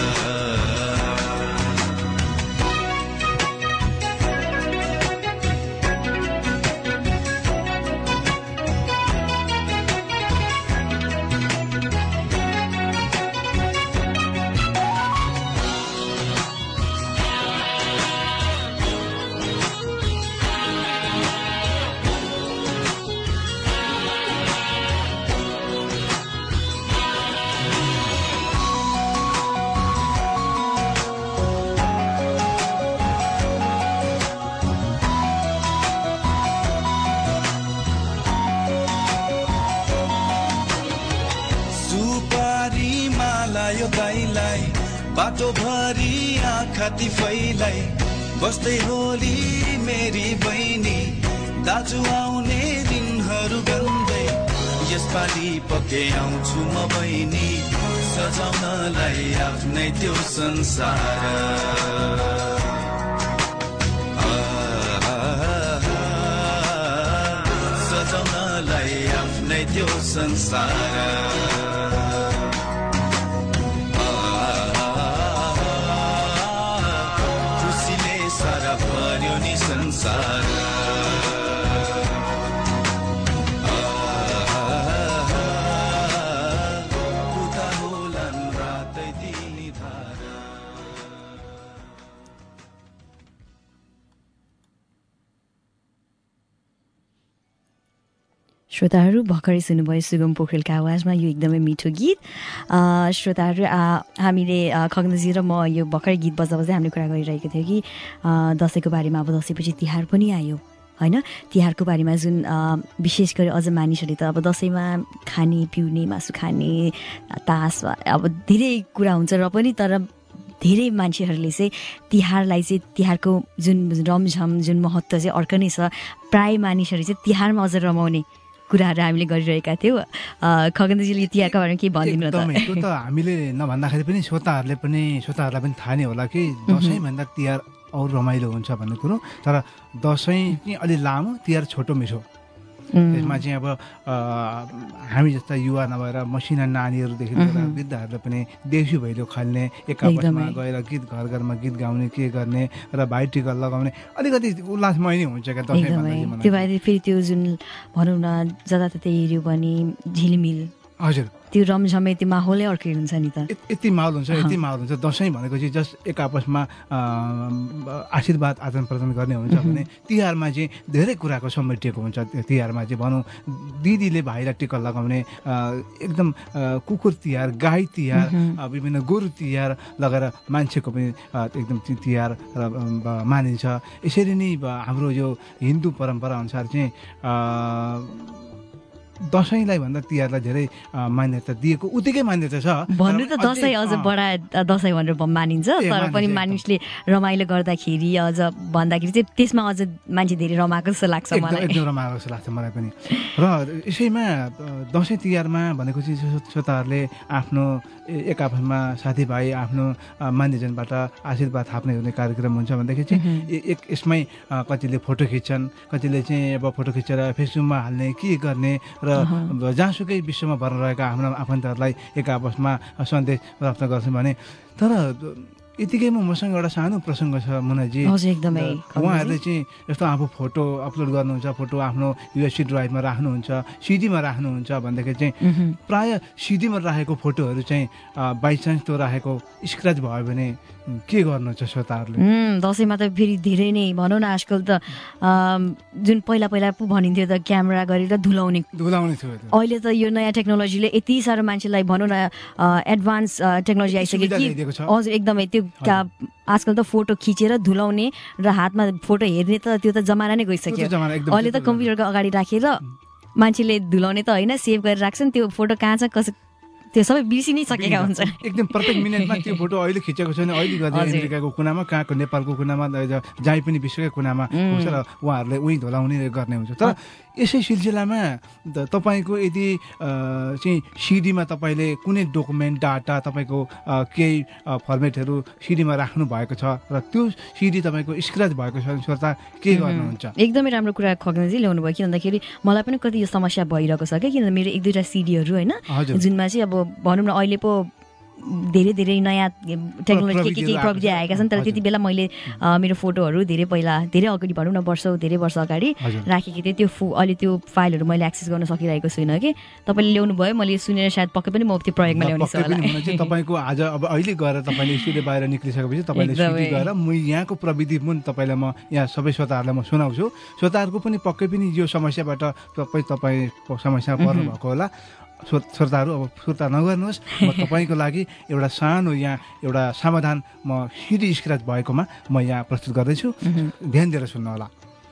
बाटो भरी आँखा तिफैलाई बस्दै होली मेरी बहिनी दाजु आउने दिनहरू गन्दै यसपालि पक्कै आउँछु म बहिनी सजाउनलाई आफ्नै त्यो संसार सजाउनलाई आफ्नै त्यो संसार संसार उता होलान् रातै तिनी धारा श्रोताहरू भर्खरै सुन्नुभयो सुगम पोखरेलको आवाजमा यो एकदमै मिठो गीत। श्रोताहरू हामीले खगनजी र म यो भर्खरै गीत बज्दा बज्दै हामीले कुरा गरिरहेको थियौँ कि दसैँको बारेमा अब दसैँपछि तिहार पनि आयो होइन। तिहारको बारेमा जुन विशेष गरी अझ मानिसहरूले त अब दसैँमा खाने पिउने मासु खाने तास अब धेरै कुरा हुन्छ र पनि तर धेरै मान्छेहरूले चाहिँ तिहारलाई चाहिँ तिहारको जुन रमझम जुन महत्त्व चाहिँ अर्को नै छ। प्राय मानिसहरू चाहिँ तिहारमा अझ रमाउने कुराहरू हामीले गरिरहेका थियौँ। खगनजीले यो तिहारको बारेमा के भनिदिनु त? त्यो त हामीले नभन्दाखेरि पनि श्रोताहरूले पनि श्रोताहरूलाई पनि थाहा नै होला कि दसैँभन्दा तिहार अरू रमाइलो हुन्छ भन्ने कुरो। तर दसैँ चाहिँ अलि लामो, तिहार छोटो मिठो। त्यसमा चाहिँ अब हामी जस्ता युवा नभएर मसिना नानीहरूदेखि लिएर वृद्धहरूले पनि देउसी भैलो खेल्ने, एक आपसमा गएर गीत घर घरमा गीत गाउने, के गर्ने र भाइटिका लगाउने अलिकति उल्लासमय नै हुन्छ क्या दसैँ। त्यो भएर फेरि त्यो जुन भनौँ न जताततै हेऱ्यो भने झिलमिल, हजुर त्यो रमझमै त्यो माहौलै अर्कै हुन्छ नि त। यति माहौल हुन्छ यति माहौल हुन्छ। दसैँ भनेको चाहिँ जस्ट एक आपसमा आशीर्वाद आदान प्रदान गर्ने हुन्छ भने तिहारमा चाहिँ धेरै कुराको समेटिएको हुन्छ। तिहारमा चाहिँ भनौँ दिदीले भाइलाई टिका लगाउने, एकदम कुकुर तिहार, गाई तिहार, विभिन्न गोरु तिहार लगाएर मान्छेको पनि एकदम तिहार मानिन्छ। यसरी नै हाम्रो यो हिन्दू परम्परा अनुसार चाहिँ दसैँलाई भन्दा तिहारलाई धेरै मान्यता दिएको उत्तिकै मान्यता छ भन्नु त दसैँ अझ बडा दसैँ भनेर मानिन्छ तर पनि मानिसले रमाइलो गर्दाखेरि अझ भन्दाखेरि चाहिँ त्यसमा अझ मान्छे धेरै रमाएको जस्तो लाग्छ मलाई एकदम रमाएको जस्तो लाग्छ मलाई पनि र यसैमा दसैँ तिहारमा भनेको चाहिँ श्रोताहरूले आफ्नो एक आपसमा साथीभाइ आफ्नो मान्यजनबाट आशीर्वाद थाप्ने हुने कार्यक्रम हुन्छ भन्दाखेरि चाहिँ एक यसमै कतिले फोटो खिच्छन् कतिले चाहिँ अब फोटो खिचेर फेसबुकमा हाल्ने के गर्ने र जहाँसुकै विश्वमा भर रहेका हाम्रो आफन्तहरूलाई एक आपसमा सन्देश प्राप्त गर्छन् भने तर यतिकैमा मसँग एउटा सानो प्रसङ्ग छ मुनाजी उहाँहरूले चाहिँ यस्तो आफू फोटो अपलोड गर्नुहुन्छ फोटो आफ्नो युएसबी ड्राइभमा राख्नुहुन्छ सिडीमा राख्नुहुन्छ भन्दाखेरि चाहिँ प्राय सिडीमा राखेको फोटोहरू चाहिँ बाइचान्स त्यो राखेको स्क्रच भयो भने के गर्नु छ श्रोताहरूले दसैँमा त फेरि धेरै नै भनौँ न आजकल त जुन पहिला पहिला पो भनिन्थ्यो त क्यामेरा गरेर धुलाउने धुलाउने थियो अहिले त यो नयाँ टेक्नोलोजीले यति साह्रो मान्छेलाई भनौँ न एडभान्स टेक्नोलोजी आइसक्यो कि हजुर एकदमै त्यो आजकल त फोटो खिचेर धुलाउने र हातमा फोटो हेर्ने त त्यो त जमाना नै गइसक्यो अहिले त कम्प्युटरको अगाडि राखेर मान्छेले धुलाउने त होइन सेभ गरेर राख्छन् त्यो फोटो कहाँ छ कसै त्यो सबै बिर्सि नै सकेका हुन्छ एकदम प्रत्येक मिनटमा त्यो फोटो अहिले खिचेको छैन अहिले गर्दा अमेरिकाको कुनामा कहाँको नेपालको कुनामा जहीँ पनि विश्वकै कुनामा हुन्छ र उहाँहरूले उहीँ धुलाउने गर्ने हुन्छ तर यसै सिलसिलामा तपाईँको यदि चाहिँ सिडीमा तपाईँले कुनै डकुमेन्ट डाटा तपाईँको केही फर्मेटहरू सिडीमा राख्नु भएको छ र त्यो सिडी तपाईँको स्क्रच भएको छ श्रोता के गर्नुहुन्छ एकदमै राम्रो कुरा खग्नेजी ल्याउनु भयो किन भन्दाखेरि मलाई पनि कति यो समस्या भइरहेको छ क्या किनभने मेरो एक दुईवटा सिडीहरू होइन जुनमा चाहिँ अब भनौँ न अहिले पो धेरै धेरै नयाँ टेक्नोलोजी के के प्रविधि आएका छन् तर त्यति बेला मैले मेरो फोटोहरू धेरै पहिला धेरै अगाडि भनौँ न वर्ष धेरै वर्ष अगाडि राखेको थिएँ त्यो फु अहिले त्यो फाइलहरू मैले एक्सेस गर्न सकिरहेको छुइनँ कि तपाईँले ल्याउनु भयो मैले सुनेर सायद पक्कै पनि म त्यो प्रयोगमा ल्याउने तपाईँको आज अब अहिले गएर तपाईँले स्टुडियो बाहिर निक्लिसकेपछि तपाईँले स्टुडियो गएर म यहाँको प्रविधि पनि तपाईँलाई म यहाँ सबै श्रोताहरूलाई म सुनाउँछु श्रोताहरूको पनि पक्कै पनि यो समस्याबाट तपाईँ तपाईँ समस्यामा पर्नु भएको होला श्रोताहरू अब सुर्ता नगर्नुहोस् म तपाईँको लागि एउटा सानो यहाँ एउटा समाधान म सिडी स्क्रच भएकोमा म यहाँ प्रस्तुत गर्दैछु ध्यान दिएर सुन्नु होला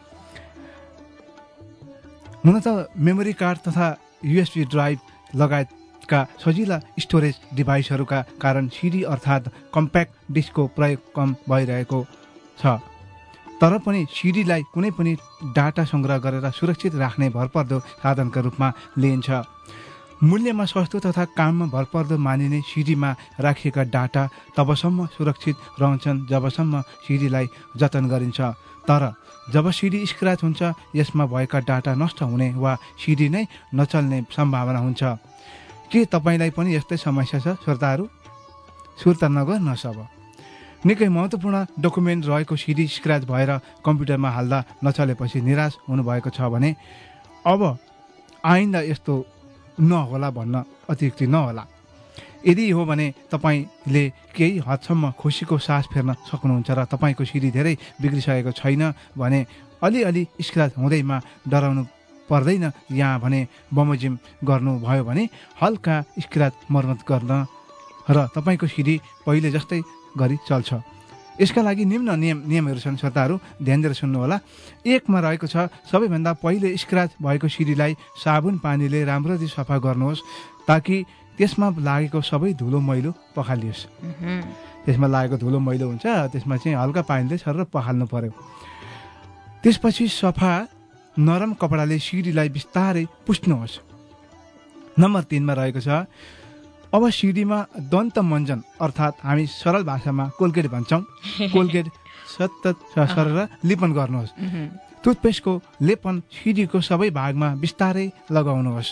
हुन त मेमोरी कार्ड तथा युएसबी ड्राइभ लगायतका सजिला स्टोरेज डिभाइसहरूका कारण सिडी अर्थात् कम्प्याक्ट डिस्कको प्रयोग कम भइरहेको छ तर पनि सिडीलाई कुनै पनि डाटा सङ्ग्रह गरेर सुरक्षित राख्ने भरपर्दो साधनका रूपमा लिइन्छ मूल्यमा सस्तो तथा काममा भरपर्दो मानिने सिडीमा राखिएका डाटा तबसम्म सुरक्षित रहन्छन् जबसम्म सिडीलाई जतन गरिन्छ तर जब सिडी स्क्रच हुन्छ यसमा भएका डाटा नष्ट हुने वा सिडी नै नचल्ने सम्भावना हुन्छ के तपाईँलाई पनि यस्तै समस्या छ श्रोताहरू सुर्ता नगर्नुहोस् अब निकै महत्त्वपूर्ण डकुमेन्ट रहेको सिडी स्क्रच भएर कम्प्युटरमा हाल्दा नचलेपछि निराश हुनुभएको छ भने अब आइन्दा यस्तो नहोला भन्न अतिरिक्त नहोला यदि हो भने तपाईँले केही हदसम्म खुसीको सास फेर्न सक्नुहुन्छ र तपाईँको सिडी धेरै बिग्रिसकेको छैन भने अलिअलि स्क्रच हुँदैमा डराउनु पर्दैन यहाँ भने बमोजिम गर्नुभयो भने हल्का स्क्रच मर्मत गर्न र तपाईँको सिडी पहिले जस्तै गरी चल्छ यसका लागि निम्न नियम नियमहरू छन् श्रोताहरू ध्यान दिएर सुन्नुहोला एकमा रहेको छ सबैभन्दा पहिले स्क्रच भएको सिडीलाई साबुन पानीले राम्ररी सफा गर्नुहोस् ताकि त्यसमा लागेको सबै धुलो मैलो पखालियोस् त्यसमा लागेको धुलो मैलो हुन्छ त्यसमा चाहिँ हल्का पानीले सर पखाल्नु पर्यो त्यसपछि सफा नरम कपडाले सिडीलाई बिस्तारै पुस्नुहोस् नम्बर तीनमा रहेको छ अब सिडीमा दन्त मञ्जन अर्थात् हामी सरल भाषामा कोलगेट भन्छौँ कोलगेट सतत सरेर लेपन गर्नुहोस् टुथपेस्टको लेपन सिडीको सबै भागमा बिस्तारै लगाउनुहोस्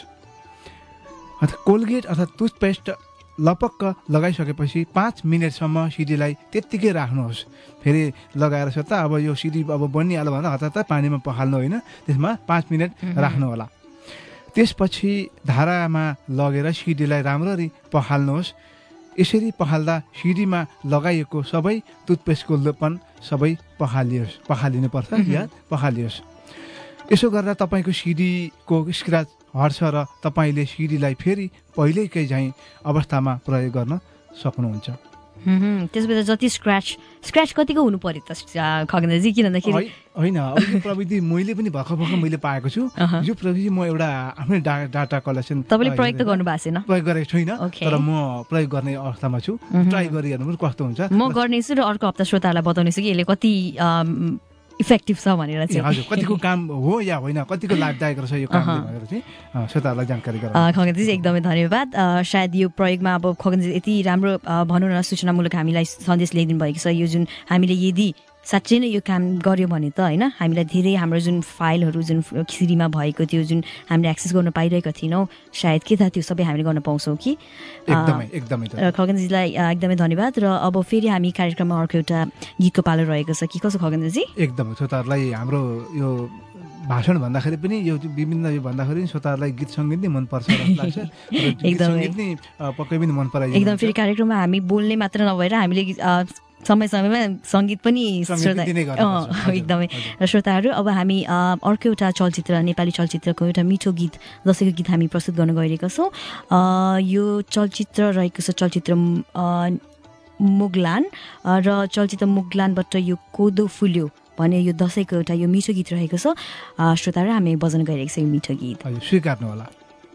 कोलगेट अर्थात् टुथपेस्ट लपक्क लगाइसकेपछि पाँच मिनटसम्म सिडीलाई त्यत्तिकै राख्नुहोस् फेरि लगाएर छ त अब यो सिडी अब बनिहाल्यो भने हतार पानीमा पखाल्नु होइन त्यसमा पाँच मिनट राख्नु होला त्यसपछि धारामा लगेर सिडीलाई राम्ररी पखाल्नुहोस् यसरी पखाल्दा सिडीमा लगाइएको सबै टुथपेस्टको लेपन सबै पखालियोस् पखालिनुपर्छ या पखालियोस् यसो गर्दा तपाईँको सिडीको स्क्रच हट्छ र तपाईँले सिडीलाई फेरि पहिलेकै झैँ अवस्थामा प्रयोग गर्न सक्नुहुन्छ त्यसबाट जति स्क्रैच स्क्रैच कतिको हुनु पर्यो त खगेन्द्रजी किनभन्दाखेरि होइन अब यो प्रविधि मैले पनि भर्खर भर्खर मैले पाएको छु यो प्रविधि म एउटा आफ्नै डाटा कलेक्सन तपाईँले प्रयोग त गर्नु भएको छैन प्रयोग गरेको छुइनँ तर म प्रयोग गर्ने अवस्थामा छु ट्राई गरिहेर्नु कस्तो हुन्छ म गर्नेछु र अर्को हप्ता श्रोताहरूलाई बताउनेछु कि यसले कति इफेक्टिभ छ भनेर चाहिँ हजुर कतिको काम हो या होइन कतिको लाभदायक रहेछ यो काम भनेर चाहिँ श्रोताहरूलाई जानकारी गराउनु खगेन्द्रजी एकदमै धन्यवाद सायद यो प्रयोगमा अब खगेन्द्रजी यति राम्रो भनौँ न सूचनामूलक हामीलाई सन्देश ल्याइदिनु भएको छ यो जुन हामीले यदि साँच्चै नै यो काम गर्यो भने त होइन हामीलाई धेरै हाम्रो जुन फाइलहरू जुन सिडीमा भएको थियो जुन हामीले एक्सेस गर्न पाइरहेका थिएनौँ सायद के थाहा त्यो सबै हामीले गर्न पाउँछौँ कि एकदमै एकदमै खगेन्द्रजीलाई एकदमै धन्यवाद र अब फेरि हामी कार्यक्रममा अर्को एउटा गीतको पालो रहेको छ कि कसो खगेन्द्रजी एकदमै श्रोताहरूलाई हाम्रो यो भाषण भन्दाखेरि पनि यो विभिन्न यो भन्दाखेरि श्रोताहरूलाई गीत सङ्गीत नै मनपर्छ लाग्छ एकदमै पक्कै पनि मन पराइन्छ एकदम फेरि कार्यक्रममा हामी बोल्ने मात्र नभएर हामीले समय समयमा सङ्गीत पनि श्रोता एकदमै र श्रोताहरू अब हामी अर्को एउटा चलचित्र नेपाली चलचित्रको एउटा मिठो गीत दसैँको गीत हामी प्रस्तुत गर्न गइरहेका छौँ यो चलचित्र रहेको छ चलचित्र मुगलान र चलचित्र मुगलानबाट यो कोदो फुल्यो भने यो दसैँको एउटा यो मिठो गीत रहेको छ श्रोताहरू हामी बजाउन गइरहेको छ यो मिठो गीत स्वीकार्नु होला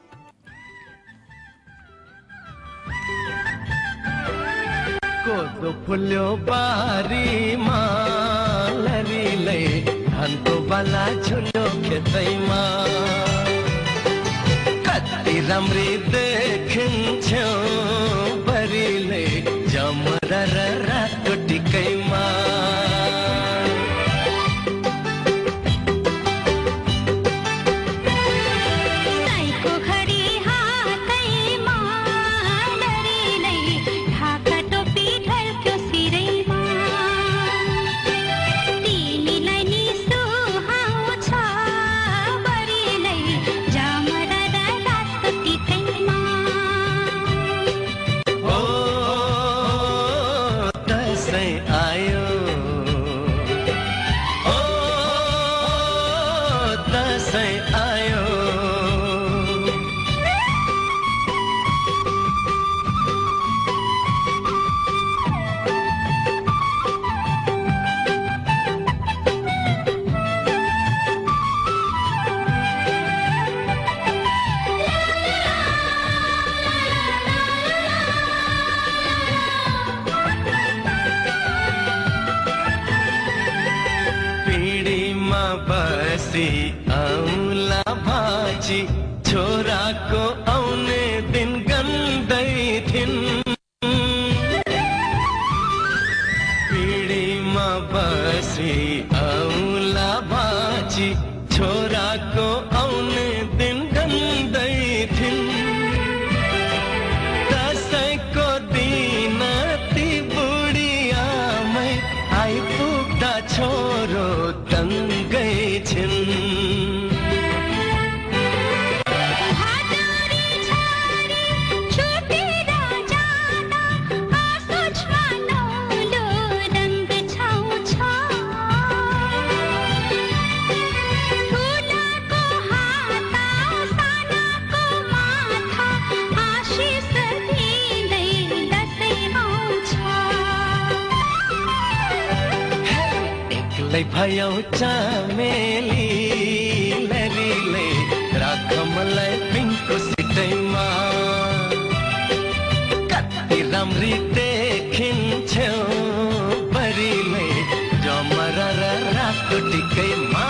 कोदो फुल्यो बारीमा लरीले धानको बाला झुल्यो खेतैमा कति राम्री देखिन्छौ बरीले जमरा र रातो टिकैमा औला भाजी छोराको आउने दिन गन्दै थिइन् पिँढीमा बसी औला भाजी छोराको आउने दिन गन्दै थिइन् दसैँको दिन ती बुढी आमै आइपुग्दा छोरो दङ्गै छिन् भयो चामेली लरीले राख मलाई पिङको सिटैमा कति राम्री देखिन्छौ बरीले जमरा र रातो टिकैमा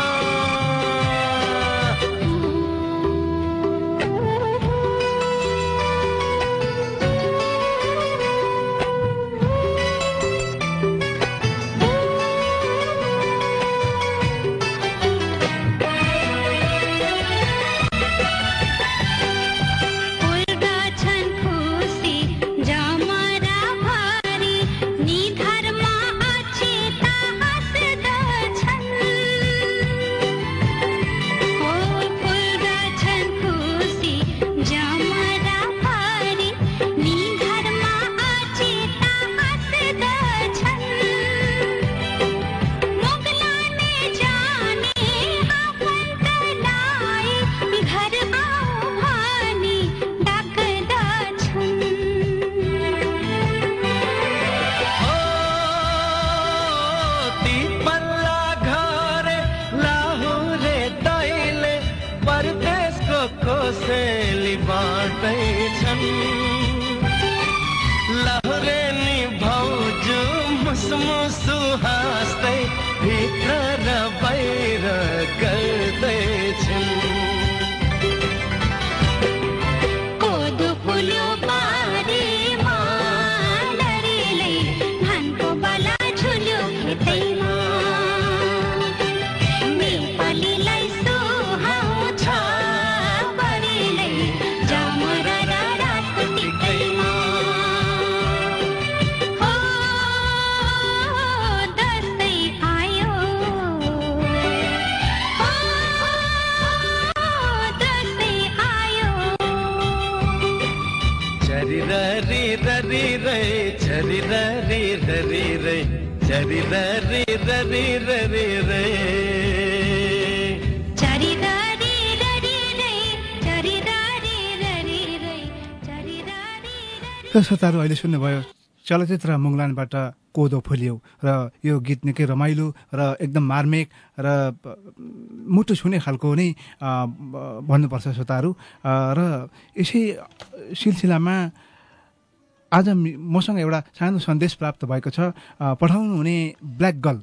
फुलगा छन् खुसी जमरा टिकैमा नेपालीलाई सुहाउँछ बरिलै जमरा र रातको टिकैमा हो दसैँ आयो हो दसैँ आयो चरी रे रे रे चरी रे रे रे चरी रे रे रे रे चरी दारी ररी रै चरी दारी ररी रै चरी दारी ररी श्रोताहरू अहिले सुन्नुभयो चलचित्र मुङलानबाट कोदो फुल्यो र यो गीत निकै रमाइलो र एकदम मार्मिक र मुटु छुने खालको नै भन्नुपर्छ श्रोताहरू। र यसै सिलसिलामा आज मसँग एउटा सानो सन्देश प्राप्त भएको छ। पठाउनु हुने ब्ल्याक गर्ल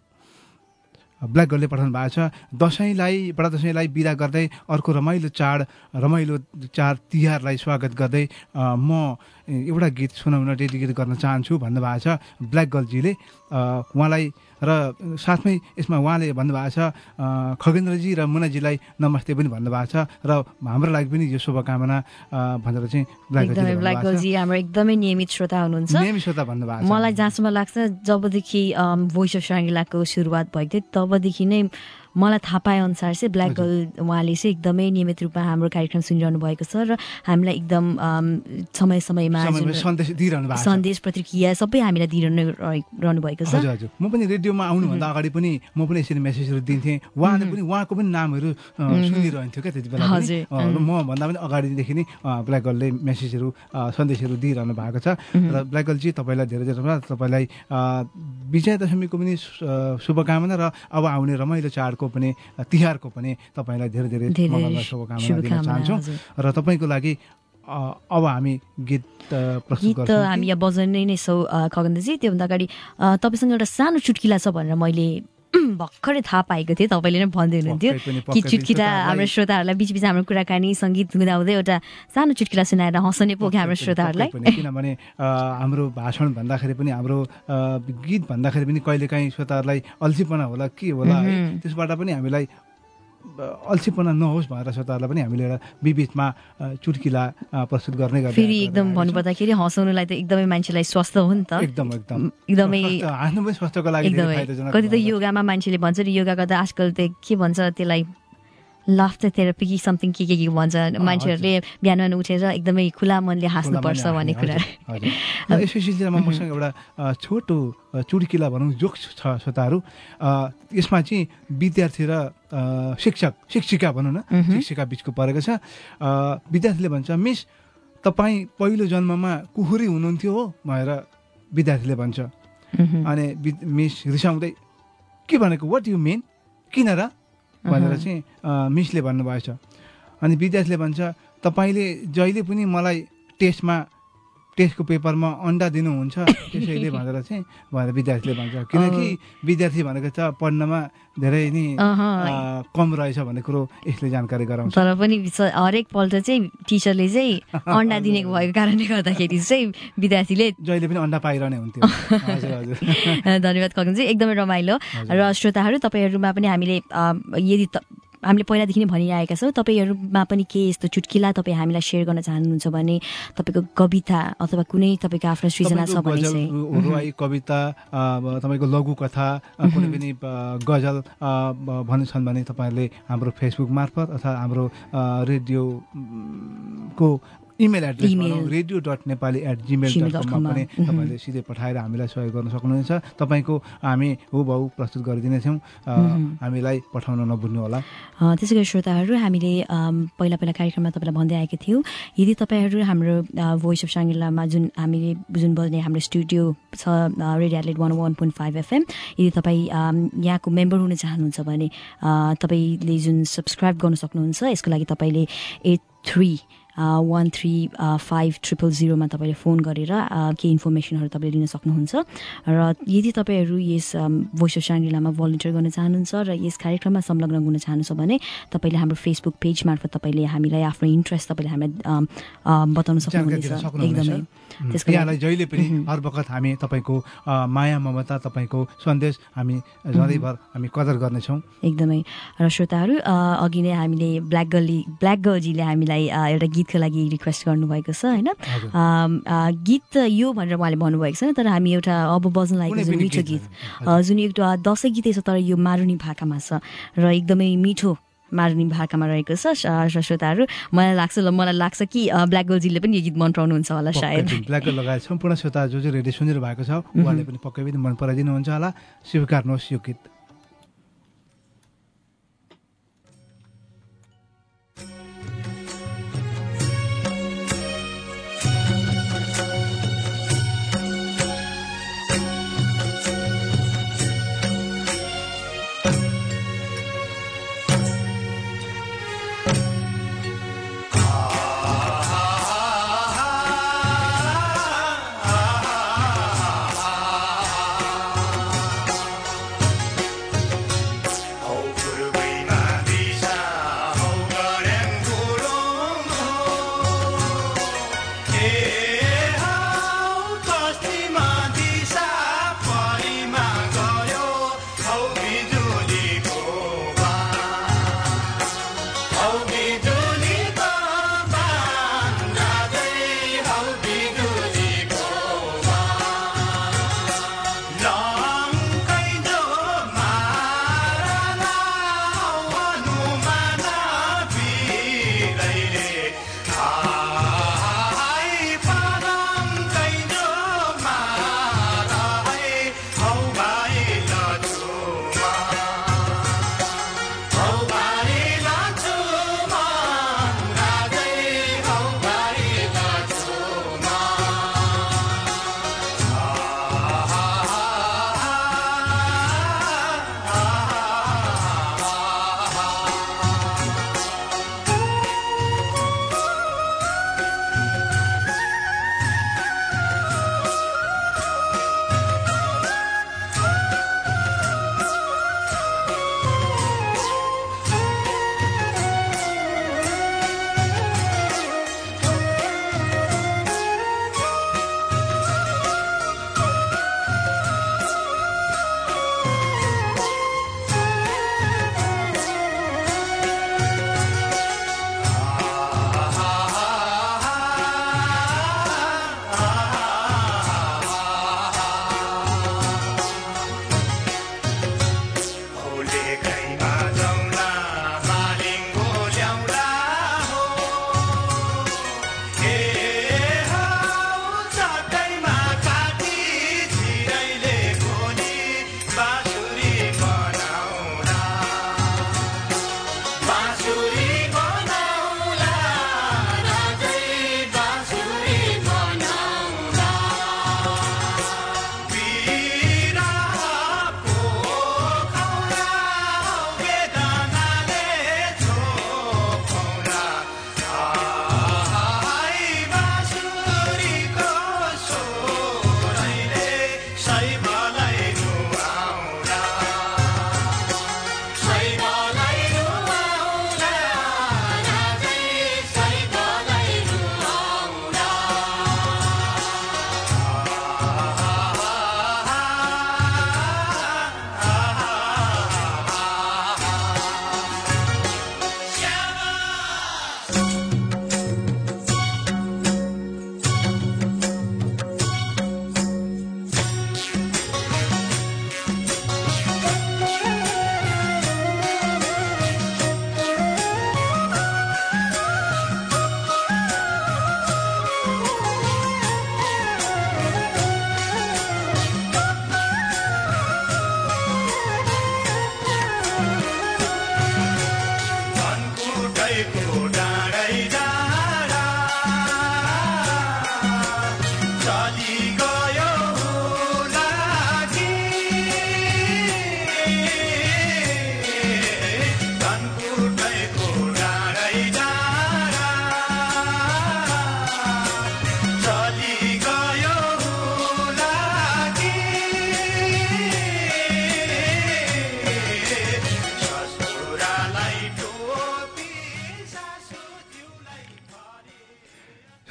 ब्ल्याक गर्लले पठाउनु भएको छ। दसैँलाई बडा दसैँलाई बिदा गर्दै अर्को रमाइलो चाड रमाइलो चाड तिहारलाई स्वागत गर्दै म एउटा गीत सुनाउन डेडिकेट गर्न चाहन्छु भन्नुभएको छ ब्ल्याक गर्लजीले। उहाँलाई र साथमै यसमा उहाँले भन्नुभएको छ खगेन्द्रजी र मुनाजीलाई नमस्ते पनि भन्नुभएको छ र हाम्रो लागि पनि यो शुभकामना भनेर चाहिँ ब्ल्याक गर्लजी हाम्रो एकदमै नियमित श्रोता हुनुहुन्छ। नियमित श्रोता भन्नुभएको छ। मलाई जहाँसम्म लाग्छ जबदेखि भोइस अफ साङ्गिलाको सुरुवात भएको थियो तबदेखि नै मलाई थाहा पाए अनुसार चाहिँ ब्ल्याक गर्ल उहाँले चाहिँ एकदमै नियमित रूपमा हाम्रो कार्यक्रम सुनिरहनु भएको छ र हामीलाई एकदम समय समयमा सन्देश दिइरहनु भएको छ। सन्देश प्रतिक्रिया सबै हामीलाई दिइरहनु रहनु भएको छ। हजुर हजुर म पनि रेडियोमा आउनुभन्दा अगाडि पनि म पनि यसरी मेसेजहरू दिन्थेँ। उहाँले पनि उहाँको पनि नामहरू सुनिरहन्थ्यो क्या त्यति बेला म भन्दा पनि अगाडिदेखि नै ब्ल्याक गर्लले मेसेजहरू सन्देशहरू दिइरहनु भएको छ। र ब्ल्याक गर्लजी तपाईँलाई धेरै धेरै धन्यवाद। तपाईँलाई विजया दशमीको पनि शुभकामना र अब आउने रमाइलो चाडको पनि तिहारको पनि तपाईँलाई धेरै धेरै शुभकामना दिन चाहन्छौँ। र तपाईँको लागि अब हामी गीत प्रस्तुत गर्छौँ। गीत हामी यहाँ बजाउने नै छौँ खगेन्द्रजी। त्योभन्दा अगाडि तपाईँसँग एउटा सानो चुट्किला छ भनेर मैले भर्खरै थाहा पाएको थिएँ। तपाईँले नै भन्दै हुनुहुन्थ्यो कि चुट्किला हाम्रो श्रोताहरूलाई बिच बिच हाम्रो कुराकानी सङ्गीत हुँदाहुँदै एउटा सानो चुट्किला सुनाएर हँसाउने पोख्यो हाम्रो श्रोताहरूलाई। किनभने हाम्रो भाषण भन्दाखेरि पनि हाम्रो गीत भन्दाखेरि पनि कहिलेकाहीँ श्रोताहरूलाई अल्छीपना होला के होला है त्यसबाट पनि हामीलाई अल्छीपना नहोस् भनेर श्रोताहरूलाई पनि हामीले एउटा बिबिचमा चुट्किला प्रस्तुत गर्ने गर्छ। फेरि एकदम भन्नुपर्दाखेरि हँसाउनुलाई त एकदमै मान्छेलाई स्वस्थ हो नि त। एकदम एकदम एकदमै हाँस्नु पनि स्वास्थ्यको लागि एकदमै। कति त योगामा मान्छेले भन्छ नि योगा गर्दा आजकल त के भन्छ त्यसलाई लाफ्टर थेरापी कि समथिङ के के के भन्छ मान्छेहरूले बिहान बिहान उठेर एकदमै खुला मनले हाँस्नुपर्छ भन्ने कुरा। यसै सिलसिलामा मसँग एउटा छोटो चुड्किला भनौँ जोक छ श्रोताहरू। यसमा चाहिँ विद्यार्थी र शिक्षक शिक्षिका भनौँ न शिक्षिका बिचको परेको छ। विद्यार्थीले भन्छ मिस तपाईँ पहिलो जन्ममा कुखुरी हुनुहुन्थ्यो हो भनेर विद्यार्थीले भन्छ। अनि मिस रिसाउँदै के भनेको वाट यु मिन किन र भनेर चाहिँ मिसले भन्नुभएछ। अनि विद्यार्थीले भन्छ तपाईँले जहिले पनि मलाई टेस्टमा टेस्टको पेपरमा अन्डा दिनुहुन्छ त्यसैले भनेर चाहिँ भनेर विद्यार्थीले भन्छ। किनकि विद्यार्थी भनेको त पढ्नमा धेरै नै कम रहेछ भन्ने कुरो यसले जानकारी गराउँछ। तर पनि हरेक पल्ट चाहिँ टिचरले चाहिँ अन्डा दिने भएको कारणले गर्दाखेरि चाहिँ विद्यार्थीले जहिले पनि अन्डा पाइरहने हुन्थ्यो। हजुर हजुर धन्यवाद खगेन्द्रजी एकदमै रमाइलो। र श्रोताहरू तपाईँहरूमा पनि हामीले यदि हामीले पहिलादेखि नै भनिरहेका छौँ तपाईँहरूमा पनि के यस्तो चुट्किला तपाईँ हामीलाई सेयर गर्न चाहनुहुन्छ भने तपाईँको कविता अथवा कुनै तपाईँको आफ्नो सृजना छ भने चाहिँ कविता तपाईँको लघु कथा कुनै पनि गजल भन्नु छन् भने तपाईँहरूले हाम्रो फेसबुक मार्फत अथवा हाम्रो रेडियोको इमेल एड्रेस भनौँ radio dot Nepali at Gmail dot कममा पनि तपाईँले सिधै पठाएर हामीलाई सहयोग गर्न सक्नुहुनेछ। तपाईँको हामी हुबहु प्रस्तुत गरिदिनेछौँ। हामीलाई पठाउन नभुल्नु होला। त्यसै गरी श्रोताहरू हामीले पहिला पहिला कार्यक्रममा तपाईँलाई भन्दै आएका थियौँ यदि तपाईँहरू हाम्रो भोइस अफ साङ्गिलामा जुन हामीले जुन बज्ने हाम्रो स्टुडियो छ radio Adelaide one one point five FM यदि तपाईँ यहाँको मेम्बर हुन चाहनुहुन्छ भने तपाईँले जुन सब्सक्राइब गर्न सक्नुहुन्छ यसको लागि तपाईँले eight three one three five triple जिरोमा तपाईँले फोन गरेर केही इन्फर्मेसनहरू तपाईँले लिन सक्नुहुन्छ। र यदि तपाईँहरू यस भोइस अफ साङ्ग्रिलामा भोलिन्टियर गर्न चाहनुहुन्छ र यस कार्यक्रममा संलग्न हुन चाहनुहुन्छ भने तपाईँले हाम्रो फेसबुक पेज मार्फत तपाईँले हामीलाई आफ्नो इन्ट्रेस्ट तपाईँले हामीलाई बताउन सक्नुहुनेछ। एकदमै यहाँलाई जहिले पनि हर वखत हामी तपाईँको माया ममता तपाईँको सन्देश हामी सधैँभर हामी कदर गर्नेछौँ। एकदमै। र श्रोताहरू अघि नै हामीले ब्ल्याक गर्ली ब्ल्याक गर्लजीले हामीलाई एउटा गीतको लागि रिक्वेस्ट गर्नुभएको छ होइन। गीत यो भनेर उहाँले भन्नुभएको छैन, तर हामी एउटा अब बज्न लागेको जुन मिठो गीत जुन एउटा दसैँ गीतै छ तर यो मारुनी भाकामा छ र एकदमै मिठो मारुनी भाकामा रहेको छ। श्रोताहरू मलाई लाग्छ ल मलाई लाग्छ कि ब्ल्याक गर्लजीले पनि यो गीत मन पराउनुहुन्छ होला सायद। ब्ल्याक गर्ल लगायत सम्पूर्ण श्रोता जो चाहिँ रेडियो सुनिरहनु भएको छ उहाँले पनि पक्कै पनि मन पराइदिनुहुन्छ होला। स्वीकार्नुहोस् यो गीत।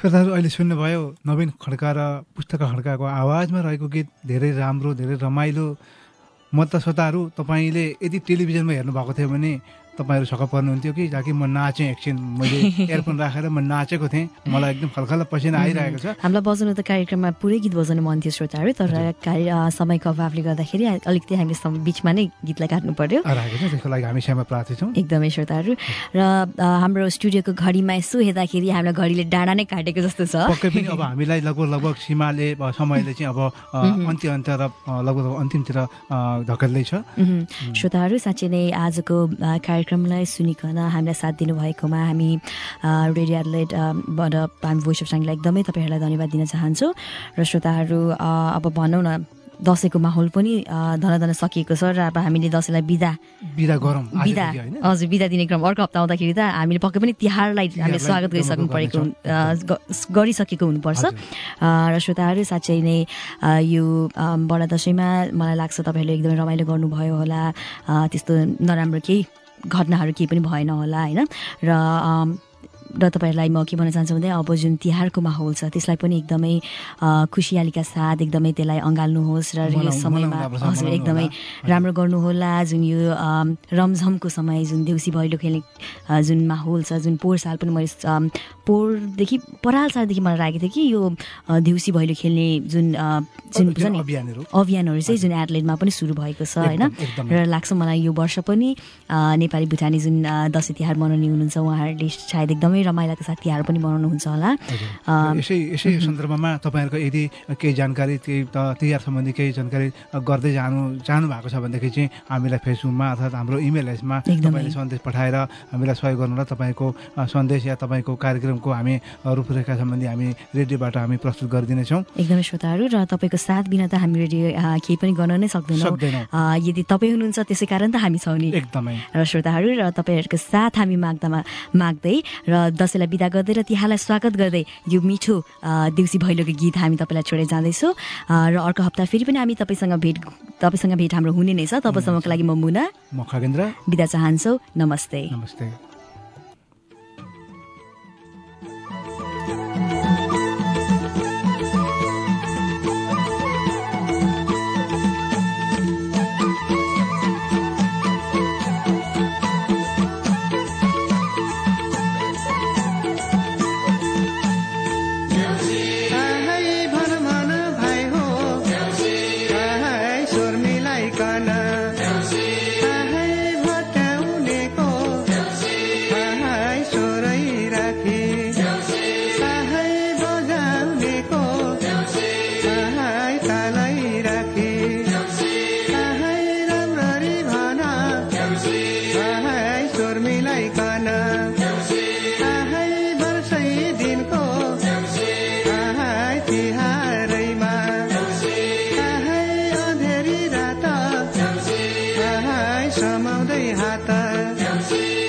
श्रोताहरू अहिले सुन्नुभयो नवीन खड्का र पुस्तका खड्काको आवाजमा रहेको गीत धेरै राम्रो धेरै रमाइलो। म त श्रोताहरू तपाईँले यदि टेलिभिजनमा हेर्नु भएको थियो भने तपाईँहरू छक्क पर्नुहुन्थ्यो कि जहाँ कि म नाचेँ एकछिन मैले एयरफोन राखेर म नाचेको थिएँ मलाई एकदम खलखल पसिना आइरहेको छ। हामीलाई बजाउनु त कार्यक्रममा पुरै गीत बजाउनु मन थियो श्रोताहरू तर कार्य समयको अभावले गर्दाखेरि अलिकति हामीले बिचमा नै गीतलाई काट्नु पर्यो त्यसको लागि हामी क्षमा प्रार्थी छौँ एकदमै श्रोताहरू। र हाम्रो स्टुडियोको घडीमा यसो हेर्दाखेरि हामीलाई घडीले डाँडा नै काटेको जस्तो छ। पक्कै पनि अब हामीलाई लगभग लगभग सीमाले समयले चाहिँ अब अन्त्य अन्त्य र लगभग अन्तिमतिर धकेल्दैछ। श्रोताहरू साँच्चै नै आजको कार्यक्रमलाई सुनिकन हामीलाई साथ दिनुभएकोमा हामी रेडियो एडलेडबाट हामी भोइस अफ साङलाई एकदमै तपाईँहरूलाई धन्यवाद दिन चाहन्छौँ। र श्रोताहरू अब भनौँ न दसैँको माहौल पनि धनधन सकिएको छ र अब हामीले दसैँलाई बिदा बिदा गरौँ बिदा हजुर बिदा दिने क्रम अर्को हप्ता आउँदाखेरि त हामीले पक्कै पनि तिहारलाई हामीले स्वागत गरिसक्नु परेको गरिसकेको हुनुपर्छ। र श्रोताहरू साँच्चै नै यो बडा दसैँमा मलाई लाग्छ तपाईँहरूले एकदमै रमाइलो गर्नुभयो होला त्यस्तो नराम्रो केही घटनाहरू केही पनि भएन होला होइन। र र तपाईँहरूलाई म के भन्न चाहन्छु भने अब जुन तिहारको माहौल छ त्यसलाई पनि एकदमै खुसियालीका साथ एकदमै त्यसलाई अँगाल्नुहोस् र यो समयमा हजुर एकदमै राम्रो गर्नुहोला। जुन यो रमझमको समय जुन देउसी भैलो खेल्ने जुन माहौल छ जुन पोहोर साल पनि मैले पोहोरदेखि पराल सालदेखि मलाई लागेको थियो कि यो देउसी भैलो खेल्ने जुन जुन छ नि अभियानहरू चाहिँ जुन एडलेडमा पनि सुरु भएको छ होइन। र लाग्छ मलाई यो वर्ष पनि नेपाली भुटानी जुन दसैँ तिहार मनाउने हुनुहुन्छ उहाँहरूले सायद एकदमै रमाइलाको साथ तिहार पनि मनाउनुहुन्छ होला। यसै यसै सन्दर्भमा तपाईँहरूको यदि केही जानकारी केही तिहार सम्बन्धी केही जानकारी गर्दै जानु चाहनु भएको छ भनेदेखि चाहिँ हामीलाई फेसबुकमा अर्थात् हाम्रो इमेल एड्रेसमा तपाईँले सन्देश पठाएर हामीलाई सहयोग गर्नु र तपाईँको सन्देश या तपाईँको कार्यक्रमको हामी रूपरेखा सम्बन्धी हामी रेडियोबाट हामी प्रस्तुत गरिदिनेछौँ। एकदमै श्रोताहरू र तपाईँको साथ बिना त हामी रेडियो केही पनि गर्न नै सक्दैनौँ यदि तपाईँ हुनुहुन्छ त्यसै कारण त हामी छौँ नि एकदमै। र श्रोताहरू र तपाईँहरूको साथ हामी माग्दामा माग्दै र दसैँलाई बिदा गर्दै र तिहारलाई स्वागत गर्दै यो मिठो देउसी भैलोको गीत हामी तपाईँलाई छोडेर जाँदैछौँ। र अर्को हप्ता फेरि पनि हामी तपाईँसँग भेट तपाईँसँग भेट हाम्रो हुने नै छ। तबसम्मको लागि म मुना म खगेन्द्र बिदा चाहन्छौँ। नमस्ते नमस्ते। समाउँदै हात